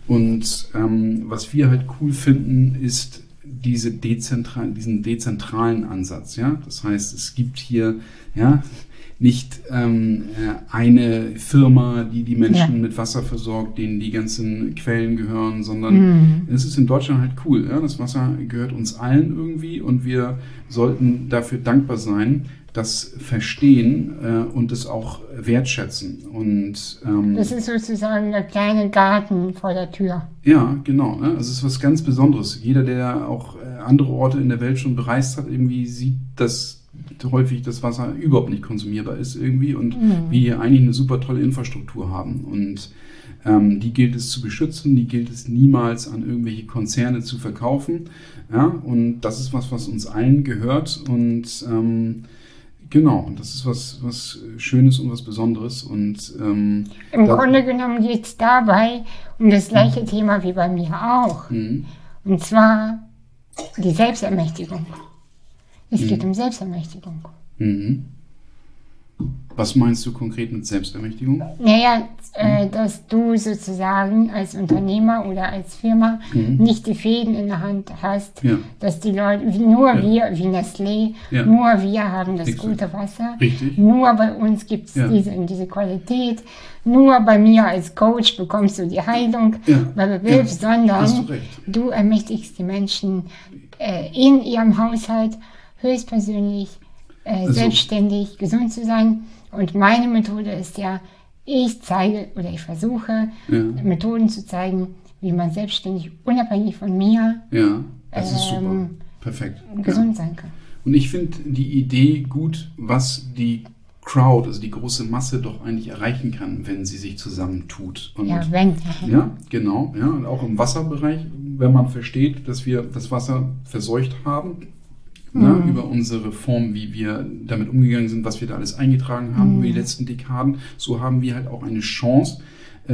Und ähm, was wir halt cool finden, ist diese dezentral, diesen dezentralen Ansatz. Ja? Das heißt, es gibt hier ja, nicht ähm, eine Firma, die die Menschen ja. mit Wasser versorgt, denen die ganzen Quellen gehören, sondern mhm. es ist in Deutschland halt cool. Ja? Das Wasser gehört uns allen irgendwie, und wir sollten dafür dankbar sein, das verstehen äh, und es auch wertschätzen. Und, ähm, das ist sozusagen der kleine Garten vor der Tür. Ja, genau. Ne? Also es ist was ganz Besonderes. Jeder, der auch äh, andere Orte in der Welt schon bereist hat, irgendwie sieht, dass häufig das Wasser überhaupt nicht konsumierbar ist irgendwie und mhm. wir hier eigentlich eine super tolle Infrastruktur haben. Und ähm, die gilt es zu beschützen, die gilt es niemals an irgendwelche Konzerne zu verkaufen. Ja? Und das ist was, was uns allen gehört, und ähm, genau, und das ist was, was Schönes und was Besonderes. Und, ähm, Im Grunde genommen geht es dabei um das gleiche mhm. Thema wie bei mir auch. Mhm. Und zwar die Selbstermächtigung. Es mhm. geht um Selbstermächtigung. Mhm. Was meinst du konkret mit Selbstermächtigung? Naja, äh, dass du sozusagen als Unternehmer oder als Firma mhm. nicht die Fäden in der Hand hast, ja. dass die Leute, nur ja. wir, wie Nestlé, ja. nur wir haben das Richtig. gute Wasser, Richtig. nur bei uns gibt es ja. diese, diese Qualität, nur bei mir als Coach bekommst du die Heilung, ja. weil du willst, ja. sondern du, du ermächtigst die Menschen äh, in ihrem Haushalt höchstpersönlich, äh, also. selbstständig, gesund zu sein. Und meine Methode ist ja, ich zeige oder ich versuche, ja. Methoden zu zeigen, wie man selbstständig, unabhängig von mir, ja, das ist super. Ähm, Perfekt. gesund ja. sein kann. Und ich finde die Idee gut, was die Crowd, also die große Masse, doch eigentlich erreichen kann, wenn sie sich zusammentut. Und, ja, wenn. Ja, genau. Ja, und auch im Wasserbereich, wenn man versteht, dass wir das Wasser verseucht haben, mhm. na, über unsere Form, wie wir damit umgegangen sind, was wir da alles eingetragen haben mhm. über die letzten Dekaden, so haben wir halt auch eine Chance,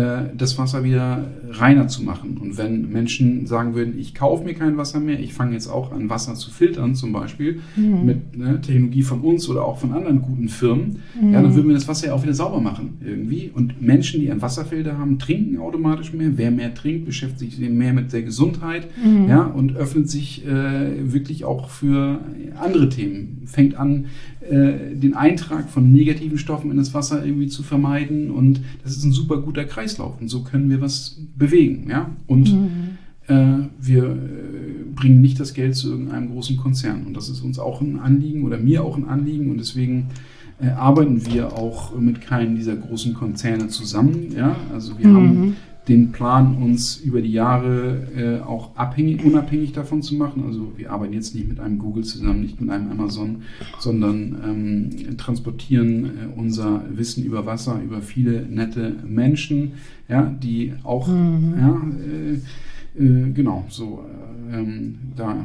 das Wasser wieder reiner zu machen. Und wenn Menschen sagen würden, ich kaufe mir kein Wasser mehr, ich fange jetzt auch an, Wasser zu filtern, zum Beispiel, mhm. mit ne, Technologie von uns oder auch von anderen guten Firmen, mhm. ja, dann würden wir das Wasser ja auch wieder sauber machen irgendwie. Und Menschen, die einen Wasserfilter haben, trinken automatisch mehr. Wer mehr trinkt, beschäftigt sich mehr mit der Gesundheit, mhm. ja, und öffnet sich äh, wirklich auch für andere Themen. Fängt an, äh, den Eintrag von negativen Stoffen in das Wasser irgendwie zu vermeiden, und das ist ein super guter Kreislauf, und so können wir was bewegen, ja, und mhm. äh, wir äh, bringen nicht das Geld zu irgendeinem großen Konzern, und das ist uns auch ein Anliegen oder mir auch ein Anliegen, und deswegen äh, arbeiten wir auch mit keinem dieser großen Konzerne zusammen, ja, also wir mhm. haben den Plan, uns über die Jahre äh, auch abhängig, unabhängig davon zu machen. Also wir arbeiten jetzt nicht mit einem Google zusammen, nicht mit einem Amazon, sondern ähm, transportieren äh, unser Wissen über Wasser, über viele nette Menschen, ja, die auch, mhm. ja, äh, äh, genau, so, äh, ähm, da,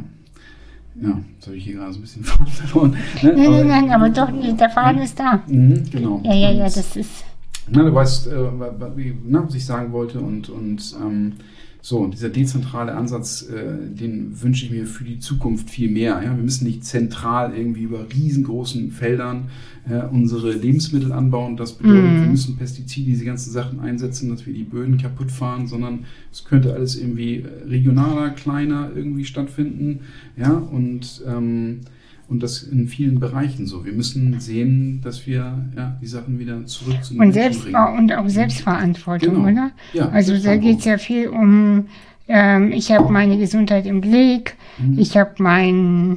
ja, jetzt habe ich hier gerade so ein bisschen Faden verloren. Ne? Nein, nein, nein, aber doch, der Faden ja, ist da. Mhm, genau. Ja, ja, ja, das ist... Na, du weißt, äh, na, was ich sagen wollte, und, und ähm, so, dieser dezentrale Ansatz, äh, den wünsche ich mir für die Zukunft viel mehr. Ja? Wir müssen nicht zentral irgendwie über riesengroßen Feldern äh, unsere Lebensmittel anbauen. Das bedeutet, mm. wir müssen Pestizide, diese ganzen Sachen einsetzen, dass wir die Böden kaputt fahren, sondern es könnte alles irgendwie regionaler, kleiner irgendwie stattfinden. Ja, und ähm, Und das in vielen Bereichen so. Wir müssen sehen, dass wir ja, die Sachen wieder zurück zu den und Menschen selbst bringen. Und auch Selbstverantwortung, Genau. oder? Ja, also da geht es ja viel um, ähm, ich habe meine Gesundheit im Blick, Mhm. ich habe mein,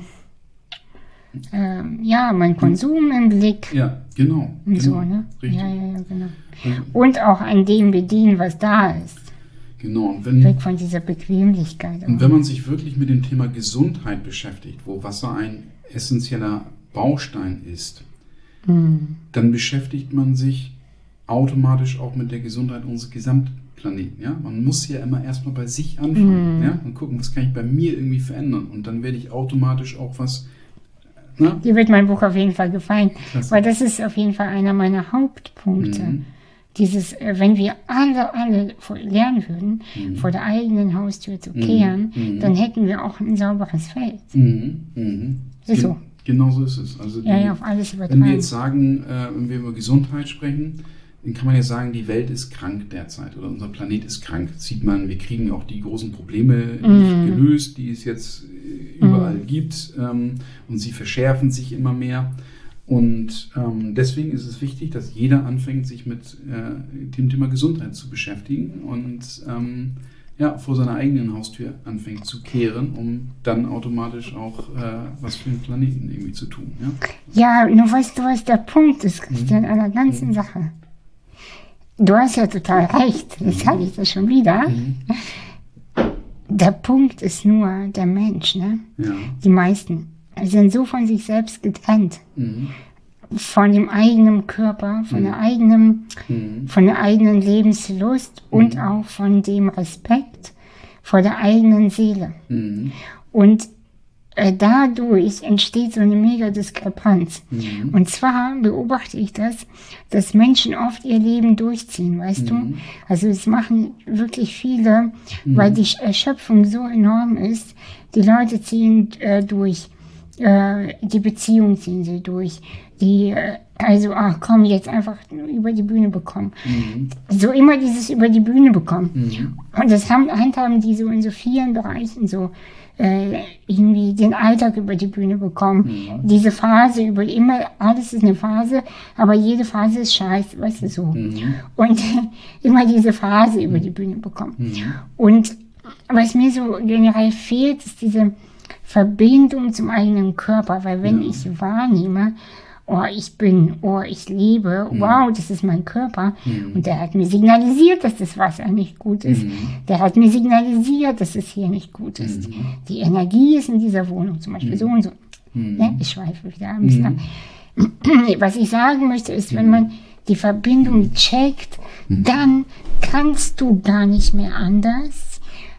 ähm, ja, mein Konsum im Blick. Ja, genau. Und genau. so, ne? Richtig. Ja, ja, ja, genau. Also, Und auch an dem bedienen, was da ist. genau. Und wenn, Weg von dieser Bequemlichkeit. und wenn man sich wirklich mit dem Thema Gesundheit beschäftigt, wo Wasser ein essentieller Baustein ist, Hm. dann beschäftigt man sich automatisch auch mit der Gesundheit unseres Gesamtplaneten. Ja? Man muss ja immer erstmal bei sich anfangen, Mhm. ja? Und gucken, was kann ich bei mir irgendwie verändern. Und dann werde ich automatisch auch was. Ne? Dir wird mein Buch auf jeden Fall gefallen, Klasse. weil das ist auf jeden Fall einer meiner Hauptpunkte. Mhm. Dieses, äh, wenn wir alle, alle vor- lernen würden, Mhm. vor der eigenen Haustür zu Mhm. kehren, Mhm. dann hätten wir auch ein sauberes Feld. Mhm. Mhm. Ist so. Genau so ist es. Also die, Ja, ja, auf alles wenn wir übertragen. jetzt sagen, äh, wenn wir über Gesundheit sprechen, dann kann man ja sagen, die Welt ist krank derzeit oder unser Planet ist krank. Das sieht man, wir kriegen auch die großen Probleme Mhm. nicht gelöst, die es jetzt äh, überall gibt, ähm, und sie verschärfen sich immer mehr. Und ähm, deswegen ist es wichtig, dass jeder anfängt, sich mit äh, dem Thema Gesundheit zu beschäftigen und ähm, ja, vor seiner eigenen Haustür anfängt zu kehren, um dann automatisch auch äh, was für den Planeten irgendwie zu tun. Ja? Ja, nur weißt du, was der Punkt ist, Christian, an der ganzen Mhm. Sache. Du hast ja total recht, jetzt sage ich das schon wieder. Mhm. Der Punkt ist nur der Mensch, ne? Ja. Die meisten sind so von sich selbst getrennt, Mhm. von dem eigenen Körper, von Mhm. der eigenen, Mhm. von der eigenen Lebenslust und Mhm. auch von dem Respekt vor der eigenen Seele. Mhm. Und äh, dadurch entsteht so eine mega Diskrepanz. Mhm. Und zwar beobachte ich das, dass Menschen oft ihr Leben durchziehen, weißt du? Mhm. Also es machen wirklich viele, Mhm. weil die Erschöpfung so enorm ist. Die Leute ziehen äh, durch, äh, die Beziehung ziehen sie durch. Die, äh, also, ach komm, jetzt einfach über die Bühne bekommen. Mhm. So immer dieses über die Bühne bekommen. Mhm. Und das haben, handhaben die so in so vielen Bereichen so äh, irgendwie den Alltag über die Bühne bekommen. Mhm. Diese Phase über immer, alles ist eine Phase, aber jede Phase ist scheiße, weißt du so. Mhm. Und immer diese Phase über die Bühne bekommen. Mhm. Und was mir so generell fehlt, ist diese Verbindung zum eigenen Körper, weil wenn Ja. ich wahrnehme, oh, ich bin, oh, ich lebe, Mhm. wow, das ist mein Körper. Mhm. Und der hat mir signalisiert, dass das Wasser nicht gut ist. Mhm. Der hat mir signalisiert, dass es hier nicht gut ist. Mhm. Die Energie ist in dieser Wohnung zum Beispiel Mhm. so und so. Mhm. Ne? Ich schweife wieder ein bisschen Mhm. ab. Was ich sagen möchte, ist, wenn man die Verbindung checkt, Mhm. dann kannst du gar nicht mehr anders,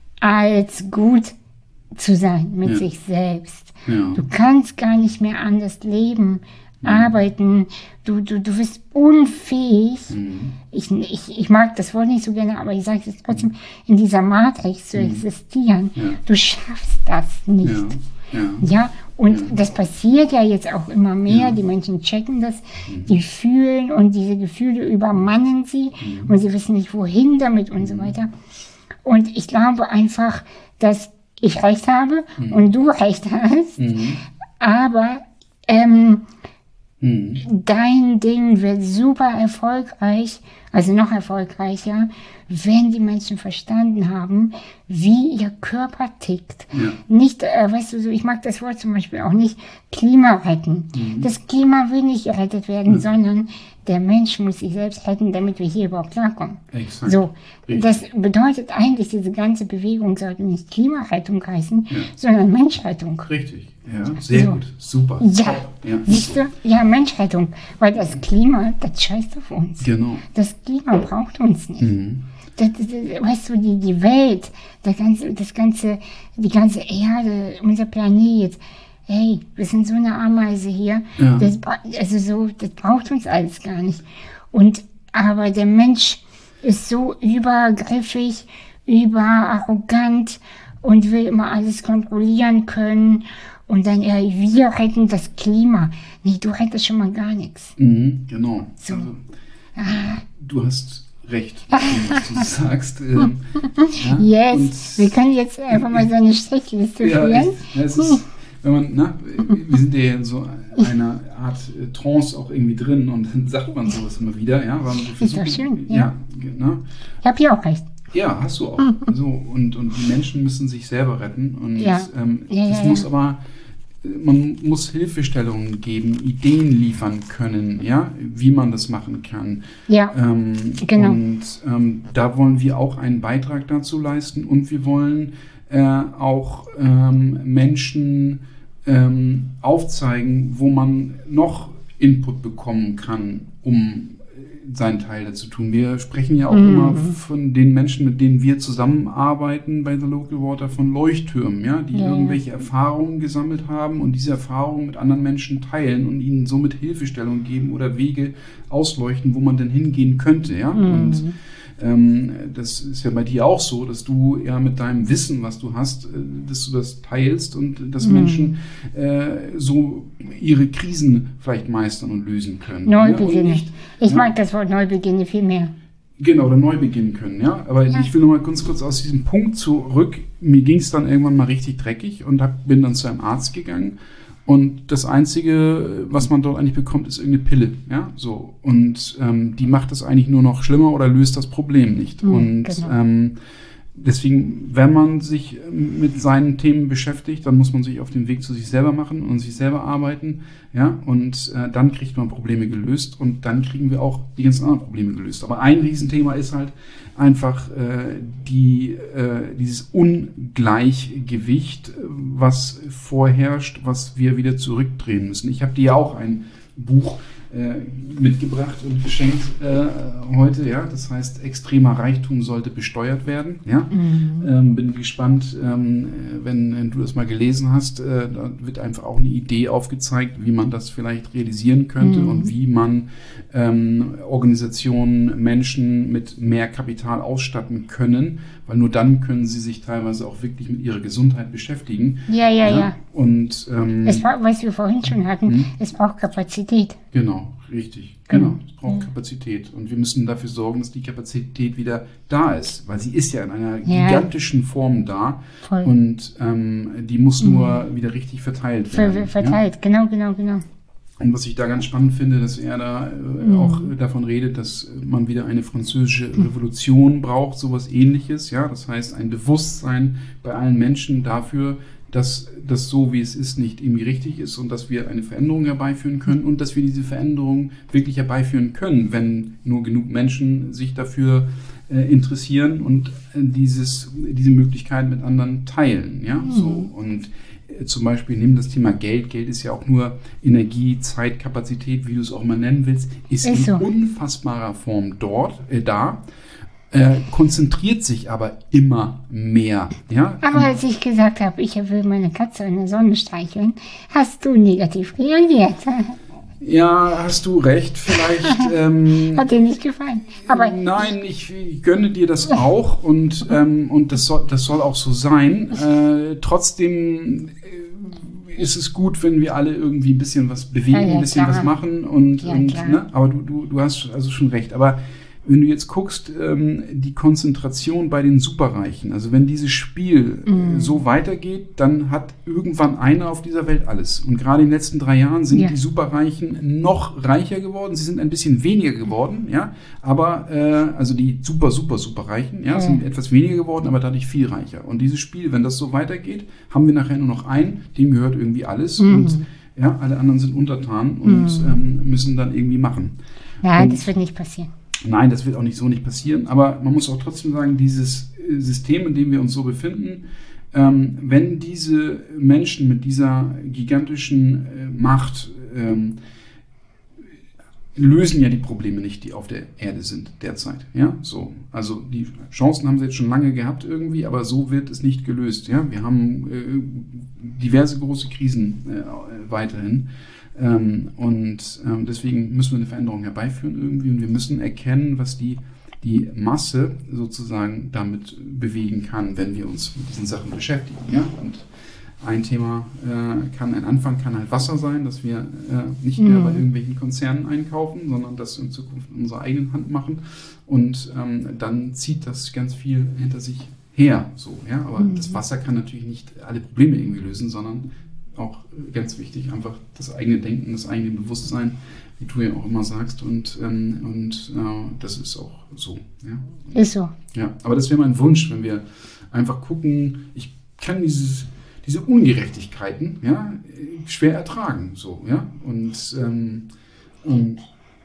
als gut zu sein mit Ja. sich selbst. Ja. Du kannst gar nicht mehr anders leben, arbeiten. Du, du, du bist unfähig. Mhm. Ich, ich, ich mag das Wort nicht so gerne, aber ich sage es trotzdem, in dieser Matrix zu existieren. Ja. Du schaffst das nicht. Ja. Ja. Ja, und Ja. das passiert ja jetzt auch immer mehr. Ja. Die Menschen checken das, die fühlen und diese Gefühle übermannen sie und sie wissen nicht, wohin damit und so weiter. Und ich glaube einfach, dass ich recht habe und du recht hast, Mhm. aber ähm, Mhm. dein Ding wird super erfolgreich, also noch erfolgreicher, wenn die Menschen verstanden haben, wie ihr Körper tickt. Ja. Nicht, äh, weißt du, so, ich mag das Wort zum Beispiel auch nicht, Klima retten. Mhm. Das Klima will nicht gerettet werden, sondern der Mensch muss sich selbst retten, damit wir hier überhaupt klarkommen. Exakt. So, Richtig. das bedeutet eigentlich, diese ganze Bewegung sollte nicht Klimarettung heißen, Ja. sondern Menschrettung. Richtig. Ja. Sehr So. gut. Super. Ja, Top. Ja. siehst du? Ja, Menschrettung. Weil das Klima, das scheißt auf uns. Genau. Das Klima braucht uns nicht. Mhm. Das, das, das, weißt du, die, die Welt, der ganze, das ganze, die ganze Erde, unser Planet, hey, wir sind so eine Ameise hier. Ja. Das, bra- also so, das braucht uns alles gar nicht. Und, aber der Mensch ist so übergriffig, überarrogant und will immer alles kontrollieren können. Und dann, ja, wir retten das Klima. Nee, du rettest schon mal gar nichts. Mhm. Genau. So. Also, du hast recht, was du sagst. Ähm, ja, Yes, und- wir können jetzt einfach mal so eine Strichliste Ja, führen. ich, ja, es ist, wenn man, ne, wir sind ja in so einer Art äh, Trance auch irgendwie drin und dann sagt man sowas immer wieder, ja. Weil wir Ist doch schön, ja. ja ne? Ich habe ja auch recht. Ja, hast du auch. So, und, und die Menschen müssen sich selber retten. Und Ja. ähm, Ja, es ja, muss ja. aber, man muss Hilfestellungen geben, Ideen liefern können, ja, wie man das machen kann. Ja, Ähm, genau. Und ähm, da wollen wir auch einen Beitrag dazu leisten und wir wollen äh, auch ähm, Menschen ähm, aufzeigen, wo man noch Input bekommen kann, um seinen Teil dazu tun. Wir sprechen ja auch Mhm. immer von den Menschen, mit denen wir zusammenarbeiten bei The Local Water, von Leuchttürmen, ja, die Ja, ja. irgendwelche Erfahrungen gesammelt haben und diese Erfahrungen mit anderen Menschen teilen und ihnen somit Hilfestellung geben oder Wege ausleuchten, wo man denn hingehen könnte, ja. Mhm. Und ähm, das ist ja bei dir auch so, dass du ja mit deinem Wissen, was du hast, äh, dass du das teilst und dass Mhm. Menschen äh, so ihre Krisen vielleicht meistern und lösen können. Ja? Und Neubeginne. nicht, Ich ja, mag das Wort Neubeginne viel mehr. Genau, oder neu beginnen können, ja. Aber Ja. ich will noch mal ganz kurz aus diesem Punkt zurück. Mir ging es dann irgendwann mal richtig dreckig und hab, bin dann zu einem Arzt gegangen. Und das Einzige, was man dort eigentlich bekommt, ist irgendeine Pille, ja, so. Und ähm, die macht das eigentlich nur noch schlimmer oder löst das Problem nicht. Mhm, und genau. ähm, deswegen, wenn man sich mit seinen Themen beschäftigt, dann muss man sich auf den Weg zu sich selber machen und sich selber arbeiten, ja, und äh, dann kriegt man Probleme gelöst und dann kriegen wir auch die ganzen anderen Probleme gelöst. Aber ein Riesenthema ist halt einfach äh, die, äh, dieses Ungleichgewicht, was vorherrscht, was wir wieder zurückdrehen müssen. Ich habe dir ja auch ein Buch äh, mitgebracht und geschenkt äh, heute, ja, das heißt, extremer Reichtum sollte besteuert werden, ja. Mhm. Ähm, bin gespannt, ähm, wenn, wenn du das mal gelesen hast, äh, da wird einfach auch eine Idee aufgezeigt, wie man das vielleicht realisieren könnte Mhm. und wie man ähm, Organisationen, Menschen mit mehr Kapital ausstatten können, weil nur dann können sie sich teilweise auch wirklich mit ihrer Gesundheit beschäftigen. Ja, ja, ja. Und ähm, Es braucht, was wir vorhin schon hatten, Mhm. es braucht Kapazität. genau, richtig. Mhm. Genau, es braucht Ja. Kapazität. Und wir müssen dafür sorgen, dass die Kapazität wieder da ist, weil sie ist ja in einer Ja. gigantischen Form da. Voll. Und ähm, die muss nur wieder richtig verteilt Ver werden. ver- verteilt, genau, genau, genau. Ja? Und was ich da ganz spannend finde, dass er da äh, Mhm. auch davon redet, dass man wieder eine französische Revolution braucht, sowas ähnliches. Ja, das heißt ein Bewusstsein bei allen Menschen dafür, dass das so, wie es ist, nicht irgendwie richtig ist und dass wir eine Veränderung herbeiführen können und dass wir diese Veränderung wirklich herbeiführen können, wenn nur genug Menschen sich dafür äh, interessieren und äh, dieses, diese Möglichkeit mit anderen teilen. Ja, Mhm. so. Und äh, zum Beispiel nimm das Thema Geld. Geld ist ja auch nur Energie, Zeit, Kapazität, wie du es auch immer nennen willst, ist, Ist in so. unfassbarer Form dort, äh, da. Äh, konzentriert sich aber immer mehr. Ja? Aber als ich gesagt habe, ich will meine Katze in der Sonne streicheln, hast du negativ reagiert. Ja, hast du recht. Vielleicht. Ähm, Hat dir nicht gefallen. Aber nein, ich, ich gönne dir das auch und, ähm, und das, soll, das soll auch so sein. Äh, trotzdem äh, ist es gut, wenn wir alle irgendwie ein bisschen was bewegen, Ja, ja, ein bisschen klar. was machen. Und, Ja, und klar. ne? Aber du, du, du hast also schon recht. Aber wenn du jetzt guckst, ähm, die Konzentration bei den Superreichen, also wenn dieses Spiel Mhm. äh, so weitergeht, dann hat irgendwann einer auf dieser Welt alles. Und gerade in den letzten drei Jahren sind Ja. die Superreichen noch reicher geworden. Sie sind ein bisschen weniger geworden, ja. Aber, äh, also die super, super, Superreichen, ja, Ja. sind etwas weniger geworden, aber dadurch viel reicher. Und dieses Spiel, wenn das so weitergeht, haben wir nachher nur noch einen, dem gehört irgendwie alles. Mhm. Und ja, alle anderen sind untertan und Mhm. ähm, müssen dann irgendwie machen. nein, Und- das wird nicht passieren. Nein, das wird auch nicht so nicht passieren, aber man muss auch trotzdem sagen, dieses äh, System, in dem wir uns so befinden, ähm, wenn diese Menschen mit dieser gigantischen äh, Macht ähm, lösen ja die Probleme nicht, die auf der Erde sind derzeit. Ja, so. Also die Chancen haben sie jetzt schon lange gehabt irgendwie, aber so wird es nicht gelöst. Ja, wir haben äh, diverse große Krisen äh, weiterhin. Ähm, und ähm, deswegen müssen wir eine Veränderung herbeiführen irgendwie und wir müssen erkennen, was die, die Masse sozusagen damit bewegen kann, wenn wir uns mit diesen Sachen beschäftigen. Ja? Und ein Thema äh, kann, ein Anfang kann halt Wasser sein, dass wir äh, nicht mehr Mhm. bei irgendwelchen Konzernen einkaufen, sondern das in Zukunft in unserer eigenen Hand machen und ähm, dann zieht das ganz viel hinter sich her. So, ja? Aber Mhm. das Wasser kann natürlich nicht alle Probleme irgendwie lösen, sondern auch ganz wichtig, einfach das eigene Denken, das eigene Bewusstsein, wie du ja auch immer sagst, und, ähm, und äh, das ist auch so. Ja? Ist so. Ja, aber das wäre mein Wunsch, wenn wir einfach gucken, ich kann dieses, diese Ungerechtigkeiten, ja, schwer ertragen, so, ja, und, ähm, und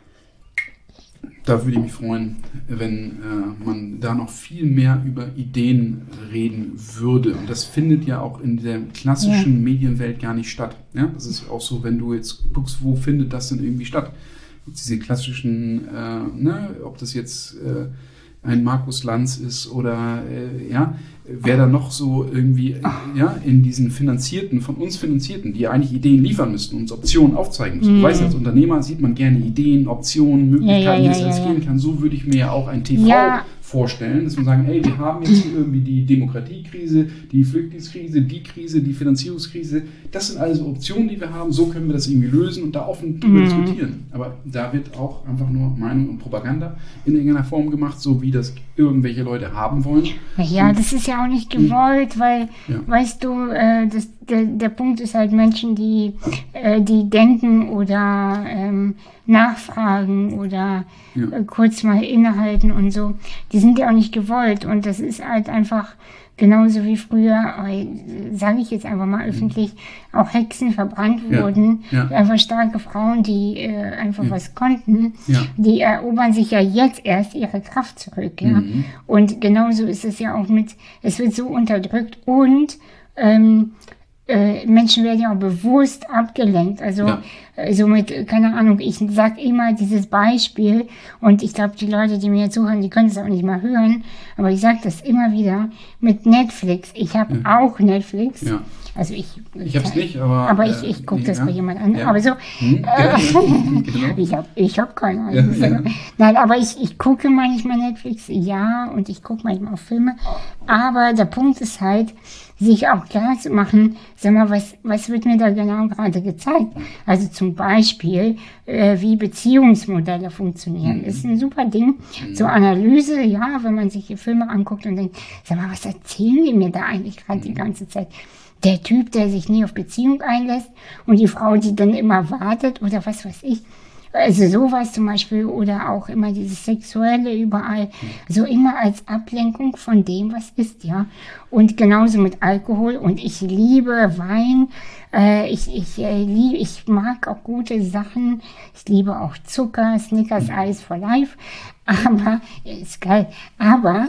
da würde ich mich freuen, wenn äh, man da noch viel mehr über Ideen reden würde. Und das findet ja auch in der klassischen ja. Medienwelt gar nicht statt. Ja? Das ist auch so, wenn du jetzt guckst, wo findet das denn irgendwie statt? Diese klassischen, äh, ne, ob das jetzt äh, ein Markus Lanz ist oder äh, ja, wer da noch so irgendwie äh, ja, in diesen Finanzierten, von uns Finanzierten, die eigentlich Ideen liefern müssten, uns Optionen aufzeigen müssen. Mhm. Du weißt, als Unternehmer sieht man gerne Ideen, Optionen, Möglichkeiten, ja, ja, ja, wie es alles ja, gehen kann. So würde ich mir ja auch ein T V ja. vorstellen, dass wir sagen, ey, wir haben jetzt hier irgendwie die Demokratiekrise, die Flüchtlingskrise, die Krise, die Finanzierungskrise. Das sind alles Optionen, die wir haben. So können wir das irgendwie lösen und da offen drüber mhm. diskutieren. Aber da wird auch einfach nur Meinung und Propaganda in irgendeiner Form gemacht, so wie das irgendwelche Leute haben wollen. Ja, und, das ist ja auch nicht gewollt, weil, ja. weißt du, äh, das, der, der Punkt ist halt Menschen, die, äh, die denken oder ähm, nachfragen oder ja. äh, kurz mal innehalten und so, die sind ja auch nicht gewollt und das ist halt einfach genauso wie früher, sage ich jetzt einfach mal öffentlich, auch Hexen verbrannt wurden, ja, ja. einfach starke Frauen, die äh, einfach ja. was konnten, ja. die erobern sich ja jetzt erst ihre Kraft zurück. Ja? Mhm. Und genauso ist es ja auch mit, es wird so unterdrückt und ähm, äh, Menschen werden ja auch bewusst abgelenkt. Also ja. äh, somit, keine Ahnung, ich sage immer dieses Beispiel und ich glaube, die Leute, die mir zuhören, die können es auch nicht mal hören, aber ich sage das immer wieder mit Netflix. Ich habe ja. auch Netflix. Ja. Also ich, ich habe es nicht, aber... Aber ich, ich gucke äh, das ja. bei jemand anderem. Ja. Aber so, hm, äh, genau. ich habe ich hab keine Ahnung. Ja, ja. Nein, aber ich, ich gucke manchmal Netflix, ja, und ich gucke manchmal auch Filme. Aber der Punkt ist halt, sich auch klar zu machen, sag mal, was, was wird mir da genau gerade gezeigt? Also zum Beispiel, äh, wie Beziehungsmodelle funktionieren. Mhm. Ist ein super Ding. Mhm. So Analyse, ja, wenn man sich die Filme anguckt und denkt, sag mal, was erzählen die mir da eigentlich gerade mhm. die ganze Zeit? Der Typ, der sich nie auf Beziehung einlässt und die Frau, die dann immer wartet oder was weiß ich. Also sowas zum Beispiel oder auch immer dieses Sexuelle überall, so immer als Ablenkung von dem, was ist, ja. Und genauso mit Alkohol und ich liebe Wein, äh, ich, ich, äh, lieb, ich mag auch gute Sachen, ich liebe auch Zucker, Snickers, Eis for Life, aber, ist geil, aber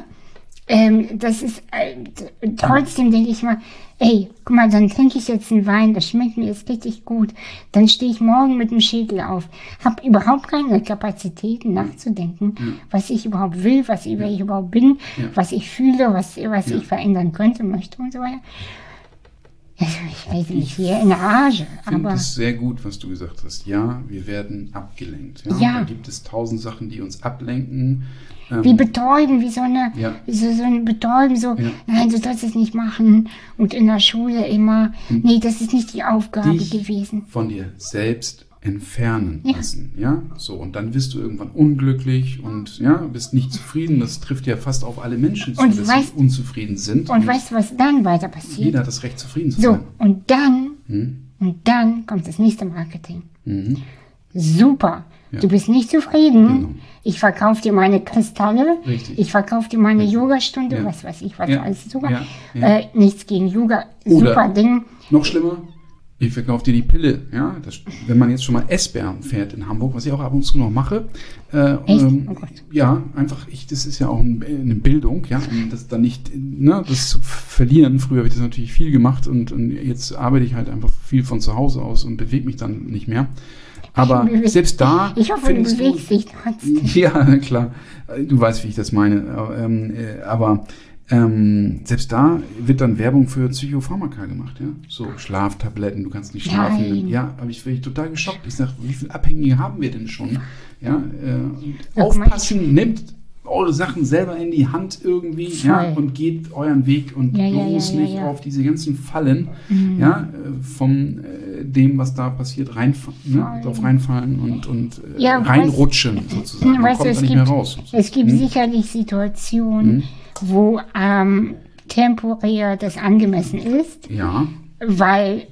ähm, das ist, äh, trotzdem denke ich mal, ey, guck mal, dann trinke ich jetzt einen Wein, das schmeckt mir jetzt richtig gut. Dann stehe ich morgen mit dem Schädel auf. Hab überhaupt keine Kapazitäten nachzudenken, ja. was ich überhaupt will, was ich, wer ich überhaupt bin, ja. was ich fühle, was, was ja. ich verändern könnte, möchte und so weiter. Also ich weiß nicht, hier in der Rage. Ich finde es sehr gut, was du gesagt hast. Ja, wir werden abgelenkt. Ja? Ja. Da gibt es tausend Sachen, die uns ablenken. Wie betäuben, wie so eine, ja. wie so, so ein Betäuben, so, ja. nein, du sollst es nicht machen. Und in der Schule immer, hm. nee, das ist nicht die Aufgabe Dich gewesen. Von dir selbst entfernen ja. lassen, ja, so, und dann wirst du irgendwann unglücklich und, ja, bist nicht zufrieden, das trifft ja fast auf alle Menschen zu, und dass weißt, sie unzufrieden sind. Und, und weißt du, was dann weiter passiert? Jeder hat das Recht, zufrieden zu so, sein. So, und dann, hm? und dann kommt das nächste Marketing. Mhm. Super. Ja. Du bist nicht zufrieden. Genau. Ich verkaufe dir meine Kristalle. Richtig. Ich verkaufe dir meine Richtig. Yogastunde, ja. was weiß ich, was ja. alles super. Ja. Ja. Äh, nichts gegen Yoga, Oder super Ding. Noch schlimmer, ich verkaufe dir die Pille. Ja, das, wenn man jetzt schon mal S-Bahn fährt in Hamburg, was ich auch ab und zu noch mache. Äh, Echt? Ähm, oh Gott. Ja, einfach, ich, das ist ja auch ein, eine Bildung, ja, um das dann nicht, ne, das zu verlieren. Früher habe ich das natürlich viel gemacht und, und jetzt arbeite ich halt einfach viel von zu Hause aus und bewege mich dann nicht mehr. Aber selbst da... Ich hoffe, du bewegst dich trotzdem. Ja, klar. Du weißt, wie ich das meine. Ähm, äh, aber ähm, selbst da wird dann Werbung für Psychopharmaka gemacht. Ja? So Schlaftabletten, du kannst nicht schlafen. Nein. Ja, aber ich bin total geschockt. Ich sage, wie viele Abhängige haben wir denn schon? Ja, äh, ja, aufpassen, nehmt eure Sachen selber in die Hand irgendwie, ja, und geht euren Weg und ja, ja, bloß ja, ja, nicht ja. auf diese ganzen Fallen, mhm. ja, von äh, dem, was da passiert, reinfallen, ne, drauf reinfallen und, und äh, ja, reinrutschen weißt, sozusagen. Man weißt, kommt es da nicht gibt, mehr raus. Es gibt hm? sicherlich Situationen, hm? wo ähm, temporär das angemessen ist, ja. weil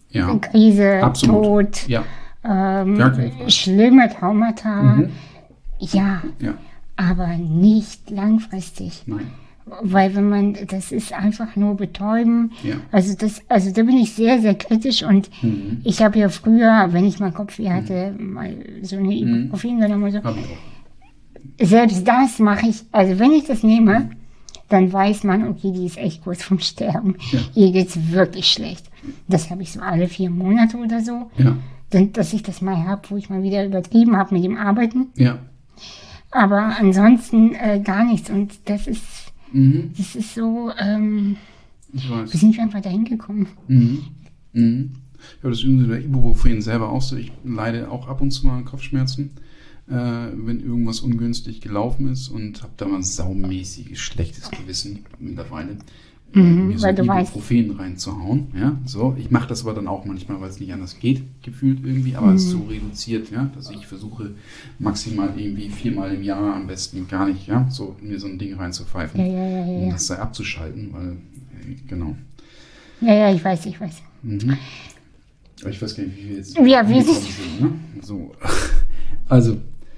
Ja. Krise, Absolut. Tod, Ja. ähm, Gar keine Frage. schlimme Traumata. Mhm. Ja, Ja. aber nicht langfristig. Nein. Weil wenn man, das ist einfach nur betäuben. Ja. Also das, also da bin ich sehr, sehr kritisch und Mhm. ich habe ja früher, wenn ich mal Kopfweh hatte, mal so eine Mhm. Ibuprofen genommen oder so. Hab ich auch. Selbst das mache ich, also wenn ich das nehme, dann weiß man, okay, die ist echt kurz vorm Sterben. Ja. Ihr geht's wirklich schlecht. Das habe ich so alle vier Monate oder so. Ja. Dann, dass ich das mal habe, wo ich mal wieder übertrieben habe mit dem Arbeiten. Ja. Aber ansonsten äh, gar nichts. Und das ist, Mhm. das ist so, ähm, Ich weiß. wir sind einfach dahin gekommen. Mhm. Mhm. Ja, das ist übrigens bei Ibuprofen selber auch so. Ich leide auch ab und zu mal an Kopfschmerzen, äh, wenn irgendwas ungünstig gelaufen ist und habe da mal saumäßiges, schlechtes Gewissen mittlerweile, äh, Mhm, mir so weil du weißt. Ibuprofen reinzuhauen. Ja, so. Ich mache das aber dann auch manchmal, weil es nicht anders geht, gefühlt irgendwie, aber es ist so reduziert, ja, dass ich versuche maximal irgendwie viermal im Jahr am besten gar nicht, ja, so mir so ein Ding reinzupfeifen, Ja, ja, ja, ja, um ja. das da abzuschalten, weil, äh, genau. Ja, ja, ich weiß, ich weiß. Mhm. Aber ich weiß gar nicht, wie wir jetzt Ja, wir angekommen sind- sind. Ne? So. Also,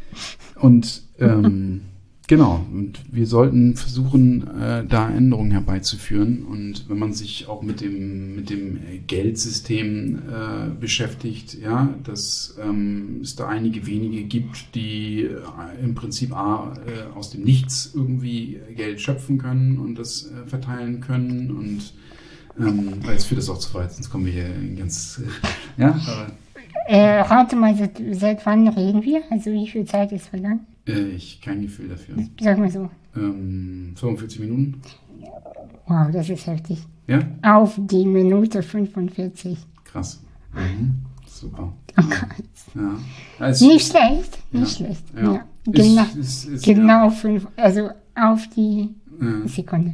und ähm, genau, und wir sollten versuchen, äh, da Änderungen herbeizuführen. Und wenn man sich auch mit dem, mit dem Geldsystem äh, beschäftigt, ja, dass ähm, es da einige wenige gibt, die äh, im Prinzip A, äh, aus dem Nichts irgendwie Geld schöpfen können und das äh, verteilen können und ähm, weil jetzt führt das auch zu weit, sonst kommen wir hier in ganz, äh, ja, aber Äh, rate mal, seit, seit wann reden wir? Also wie viel Zeit ist vergangen? äh, ich kein Gefühl dafür. Sag mal so. Ähm, fünfundvierzig Minuten, Wow, das ist heftig. ja, Auf die Minute fünfundvierzig. krass. Mhm. Super. Oh Gott. Ja. Ja, es- Nicht schlecht, nicht ja. schlecht. Ja. Ja. Genau, Ist, ist, ist, genau fünf, also auf die Ja. Sekunde.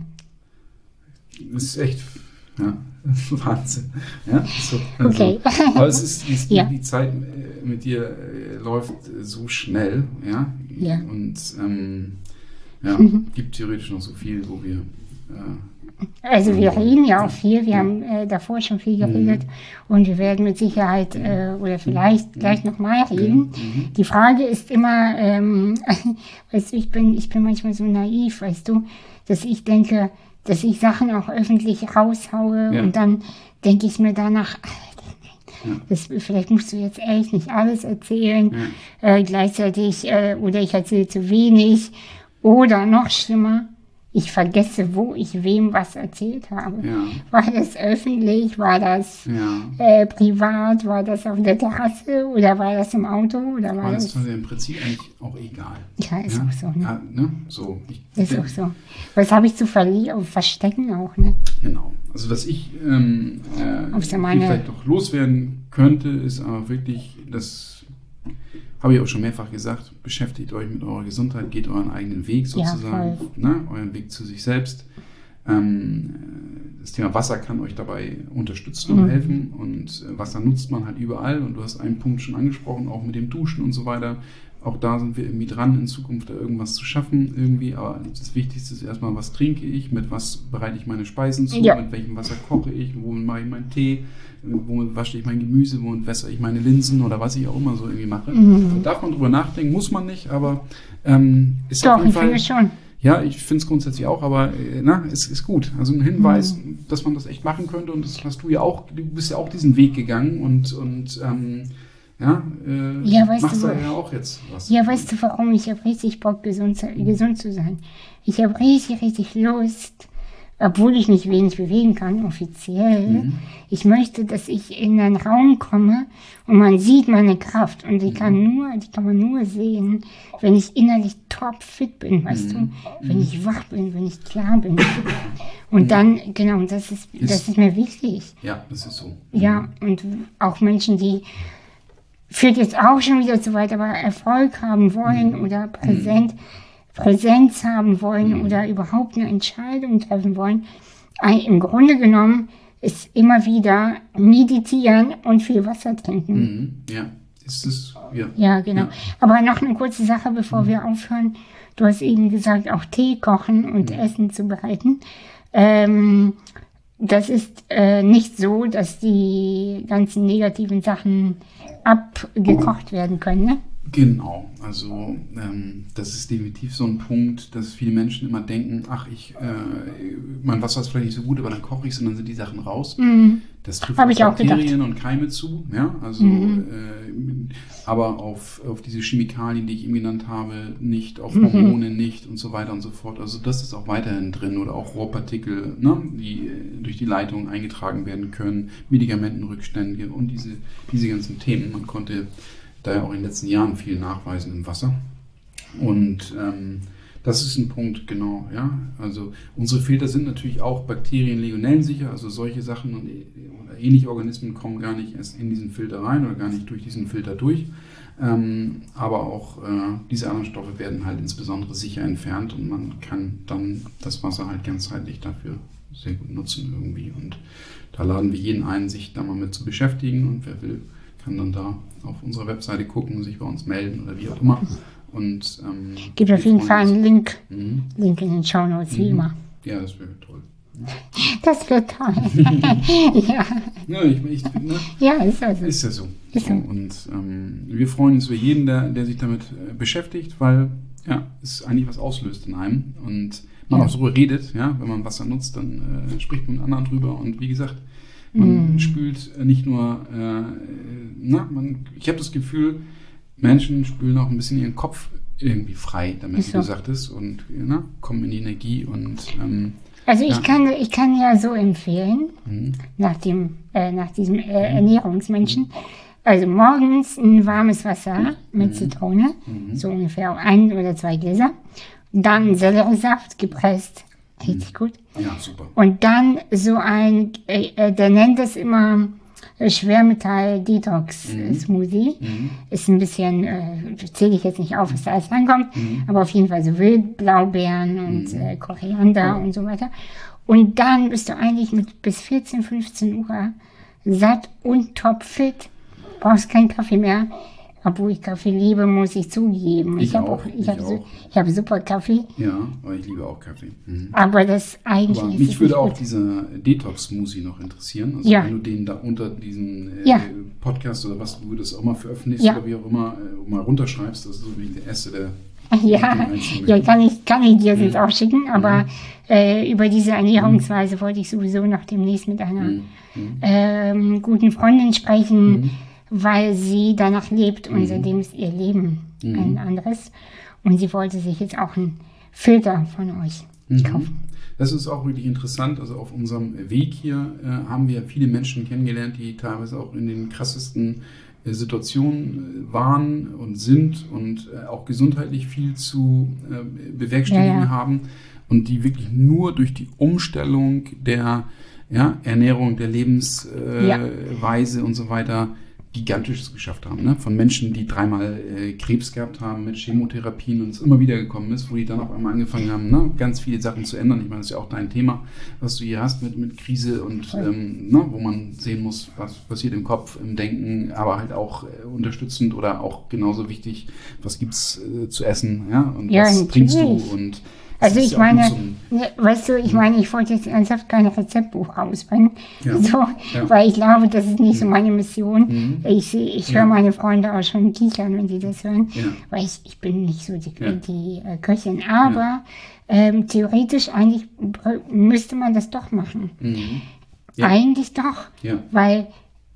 Ja, ist echt, ja, Wahnsinn. Ja, so, also, Okay. aber es ist, es, Ja. die Zeit äh, mit dir äh, läuft äh, so schnell, ja, Ja. und ähm, ja, gibt theoretisch noch so viel, wo wir äh, Also wir reden ja auch viel, wir haben äh, davor schon viel geredet und wir werden mit Sicherheit äh, oder vielleicht gleich nochmal reden. Die Frage ist immer, ähm, weißt du, ich bin, ich bin manchmal so naiv, weißt du, dass ich denke, dass ich Sachen auch öffentlich raushaue Ja. und dann denke ich mir danach, Alter, das, vielleicht musst du jetzt echt nicht alles erzählen, äh, gleichzeitig, äh, oder ich erzähle zu wenig oder noch schlimmer, ich vergesse, wo ich wem was erzählt habe. Ja. War das öffentlich? War das ja, äh, privat? War das auf der Terrasse? Oder war das im Auto? Oder war aber das das... ist mir im Prinzip eigentlich auch egal. Ja, ist auch so, ne? Ja, ne? So, ich, Ist auch so. Was habe ich zu verlieren? Verstecken auch, ne? Genau. Also was ich ähm, äh, Auf so hier meine- vielleicht noch loswerden könnte, ist aber wirklich, das habe ich auch schon mehrfach gesagt, beschäftigt euch mit eurer Gesundheit, geht euren eigenen Weg sozusagen, voll. ne? Euren Weg zu sich selbst. Ähm, das Thema Wasser kann euch dabei unterstützen und Mhm. helfen und äh, Wasser nutzt man halt überall und du hast einen Punkt schon angesprochen, auch mit dem Duschen und so weiter. Auch da sind wir irgendwie dran, in Zukunft da irgendwas zu schaffen irgendwie, aber das Wichtigste ist erstmal, was trinke ich, mit was bereite ich meine Speisen zu, Ja. mit welchem Wasser koche ich, womit mache ich meinen Tee, womit wasche ich mein Gemüse, womit wässere ich meine Linsen oder was ich auch immer so irgendwie mache. Mhm. Da darf man drüber nachdenken, muss man nicht, aber ähm, ist Doch, auf jeden ich Fall... finde schon. Ja, ich finde es grundsätzlich auch, aber äh, na, es ist gut. Also ein Hinweis, Mhm. dass man das echt machen könnte und das hast du ja auch, du bist ja auch diesen Weg gegangen und, und ähm, ja, äh, Ja, weißt machst du, da ja auch jetzt was. Ja, weißt du warum? Ich habe richtig Bock, gesund zu, gesund zu sein. Ich habe richtig, richtig Lust, obwohl ich mich wenig bewegen kann, offiziell. Mhm. Ich möchte, dass ich in einen Raum komme und man sieht meine Kraft. Und die kann nur, die kann man nur sehen, wenn ich innerlich top fit bin, weißt Mhm. du? Wenn ich wach bin, wenn ich klar bin. Und dann, genau, das ist, das Ist- ist mir wichtig. Ja, das ist so. Ja, und auch Menschen, die führt jetzt auch schon wieder zu weit, aber Erfolg haben wollen oder präsent, Präsenz haben wollen oder überhaupt eine Entscheidung treffen wollen. Ein- Im Grunde genommen ist immer wieder meditieren und viel Wasser trinken. Mhm. Ja, ist es, ja. Ja, genau. Ja. Aber noch eine kurze Sache, bevor wir aufhören. Du hast eben gesagt, auch Tee kochen und Essen zubereiten. Ähm, das ist äh, nicht so, dass die ganzen negativen Sachen abgekocht werden können, ne? Genau, also ähm, das ist definitiv so ein Punkt, dass viele Menschen immer denken, ach, ich, äh, mein Wasser ist vielleicht nicht so gut, aber dann koche ich es und dann sind die Sachen raus. Mhm. Das trifft Hab auf ich auch Bakterien gedacht. und Keime zu, ja, also Mhm. äh, aber auf, auf diese Chemikalien, die ich eben genannt habe, nicht, auf Hormone nicht und so weiter und so fort. Also das ist auch weiterhin drin oder auch Rohrpartikel, ne, die äh, durch die Leitung eingetragen werden können, Medikamentenrückstände und diese, diese ganzen Themen. Man konnte da ja auch in den letzten Jahren viel nachweisen im Wasser. Und ähm, das ist ein Punkt, genau, ja. Also unsere Filter sind natürlich auch Bakterien, Legionellen sicher, also solche Sachen und oder ähnliche Organismen kommen gar nicht erst in diesen Filter rein oder gar nicht durch diesen Filter durch. Ähm, aber auch äh, diese anderen Stoffe werden halt insbesondere sicher entfernt und man kann dann das Wasser halt ganzheitlich dafür sehr gut nutzen irgendwie. Und da laden wir jeden ein, sich da mal mit zu beschäftigen und wer will, kann dann da auf unserer Webseite gucken, sich bei uns melden oder wie auch immer. Und, ähm, Gibt auf jeden Fall einen Link, mhm. Link in den Shownotes, wie Mhm. immer. Ja, das wäre toll. Das wird toll. ja. Ja, ich, ich, ne? ja, ist also. Ist ja so. Ist so. so. Und ähm, wir freuen uns über jeden, der, der sich damit äh, beschäftigt, weil ja, es eigentlich was auslöst in einem. Und man Ja. auch darüber redet, ja, wenn man Wasser nutzt, dann äh, spricht man mit anderen drüber. Und wie gesagt, man Mm. spült nicht nur, äh, na, man, ich habe das Gefühl, Menschen spülen auch ein bisschen ihren Kopf irgendwie frei, damit, Ist wie du so. sagtest, und na, kommen in die Energie und ähm, Also ich Ja. kann, ich kann ja so empfehlen, mhm. nach dem, äh, nach diesem äh, Ernährungsmenschen, also morgens ein warmes Wasser mit Zitrone, so ungefähr ein oder zwei Gläser, dann Selleriesaft gepresst, richtig gut. ja, super. Und dann so ein, äh, äh, der nennt das immer äh, Schwermetall-Detox-Smoothie. Mhm. Ist ein bisschen, äh, zähle ich jetzt nicht auf, was da alles reinkommt, aber auf jeden Fall so Wildblaubeeren und äh, Koriander Oh. und so weiter. Und dann bist du eigentlich mit bis vierzehn, fünfzehn Uhr satt und topfit, brauchst keinen Kaffee mehr. Obwohl ich Kaffee liebe, muss ich zugeben. Ich habe auch, ich ich habe so, auch. ich habe super Kaffee, Ja, aber ich liebe auch Kaffee. Mhm. aber das eigentlich Aber ist mich es würde nicht auch gut. dieser Detox-Smoothie noch interessieren. Also Ja. wenn du den da unter diesen äh, Ja. Podcast oder was du das auch mal veröffentlichst Ja. oder wie auch immer äh, mal runterschreibst, das ist so wie der erste, der Ja, den einzelnen ja möchte. kann, ich, kann ich dir jetzt Mhm. auch schicken, aber äh, über diese Ernährungsweise wollte ich sowieso noch demnächst mit einer Mhm. ähm, guten Freundin sprechen, Mhm. weil sie danach lebt und Mhm. seitdem ist ihr Leben Mhm. ein anderes. Und sie wollte sich jetzt auch einen Filter von euch Mhm. kaufen. Das ist auch wirklich interessant. Also auf unserem Weg hier äh, haben wir viele Menschen kennengelernt, die teilweise auch in den krassesten äh, Situationen äh, waren und sind und äh, auch gesundheitlich viel zu äh, bewerkstelligen Ja, ja. haben und die wirklich nur durch die Umstellung der ja, Ernährung, der Lebensweise Ja. äh, Weise und so weiter Gigantisches geschafft haben. Ne? Von Menschen, die dreimal äh, Krebs gehabt haben mit Chemotherapien und es immer wieder gekommen ist, wo die dann auf einmal angefangen haben, ne? ganz viele Sachen zu ändern. Ich meine, das ist ja auch dein Thema, was du hier hast mit, mit Krise und ähm, ne? wo man sehen muss, was passiert im Kopf, im Denken, aber halt auch äh, unterstützend oder auch genauso wichtig, was gibt's äh, zu essen, ja, und Ja, was trinkst du natürlich. und Also das ist ich ja auch meine, noch so ein- ne, weißt du, ich meine, ich wollte jetzt ernsthaft kein Rezeptbuch rausbringen, Ja. so, Ja. weil ich glaube, das ist nicht so meine Mission. Mhm. Ich, seh- ich Ja. höre meine Freunde auch schon kichern, wenn sie das hören, Ja. weil ich, ich bin nicht so die, Ja. die äh, Köchin. Aber ähm, theoretisch eigentlich br- müsste man das doch machen. Mhm. Ja. Eigentlich doch, Ja. weil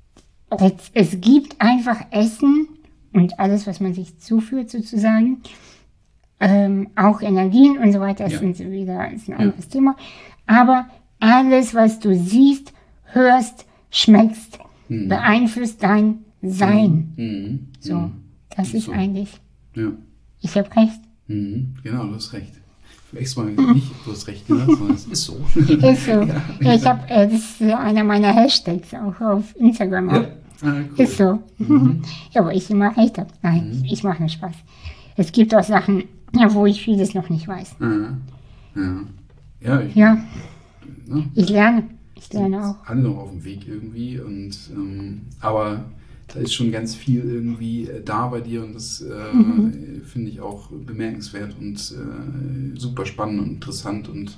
es, es gibt einfach Essen und alles, was man sich zuführt sozusagen, ähm, auch Energien und so weiter, das Ja. sind wieder ist ein anderes Thema. Aber alles, was du siehst, hörst, schmeckst, Mhm. beeinflusst dein Sein. Mhm. So, Mhm. das ist So. eigentlich, Ja. ich habe recht. Mhm. Genau, du hast recht. Ich habe extra nicht, du hast recht gesagt, sondern es ist so. Ist so. Ja, ich habe, äh, das ist einer meiner Hashtags auch auf Instagram. Auch. Ja. Ah, cool. Ist so. Ja, aber ich immer recht habe. Nein, ich mache nur Spaß. Es gibt auch Sachen, ja, wo ich vieles noch nicht weiß. Ah, ja. Ja, ich, Ja, ne, ich lerne. Ich lerne auch. alle noch auf dem Weg irgendwie. Und, ähm, aber da ist schon ganz viel irgendwie äh, da bei dir und das äh, finde ich auch bemerkenswert und äh, super spannend und interessant und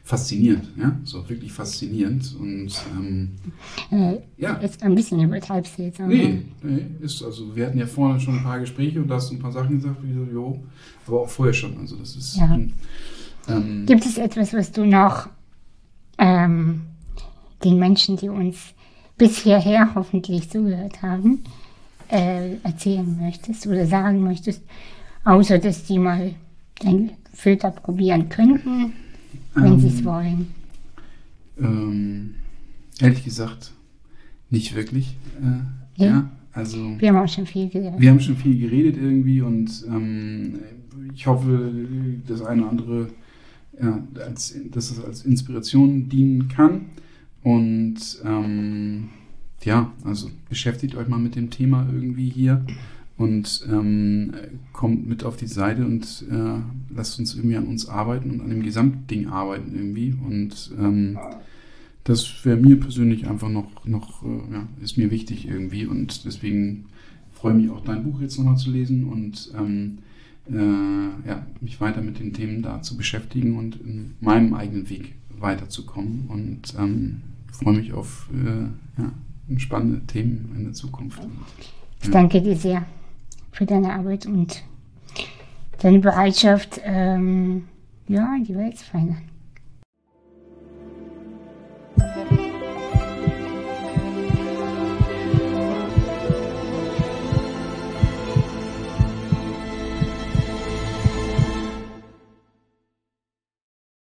faszinierend, ja, so wirklich faszinierend und ähm, Äh, ja. Jetzt ein bisschen übertreibst du jetzt. aber- Nee, nee, ist, also wir hatten ja vorne schon ein paar Gespräche und da hast du ein paar Sachen gesagt, wie so, jo, aber auch vorher schon, also das ist, Ja. ähm, Gibt es etwas, was du noch ähm, den Menschen, die uns bis hierher hoffentlich zugehört haben, äh, erzählen möchtest oder sagen möchtest, außer dass die mal dein Filter probieren könnten, wenn Ähm, sie es wollen? ähm, ehrlich gesagt, nicht wirklich, äh, Ja? ja, also Wir haben auch schon viel gehört. wir haben schon viel geredet irgendwie und ähm, ich hoffe, das eine oder andere, ja, als, dass es als Inspiration dienen kann. Und ähm, ja, also beschäftigt euch mal mit dem Thema irgendwie hier und ähm, kommt mit auf die Seite und äh, lasst uns irgendwie an uns arbeiten und an dem Gesamtding arbeiten irgendwie. Und ähm, das wäre mir persönlich einfach noch, noch äh, ja, ist mir wichtig irgendwie und deswegen freue ich mich auch, dein Buch jetzt nochmal zu lesen und ähm, äh, ja, mich weiter mit den Themen da zu beschäftigen und in meinem eigenen Weg weiterzukommen und ähm, freue mich auf äh, ja, spannende Themen in der Zukunft. Und, Ich danke dir sehr für deine Arbeit und deine Bereitschaft, ähm, ja, die Welt zu verändern.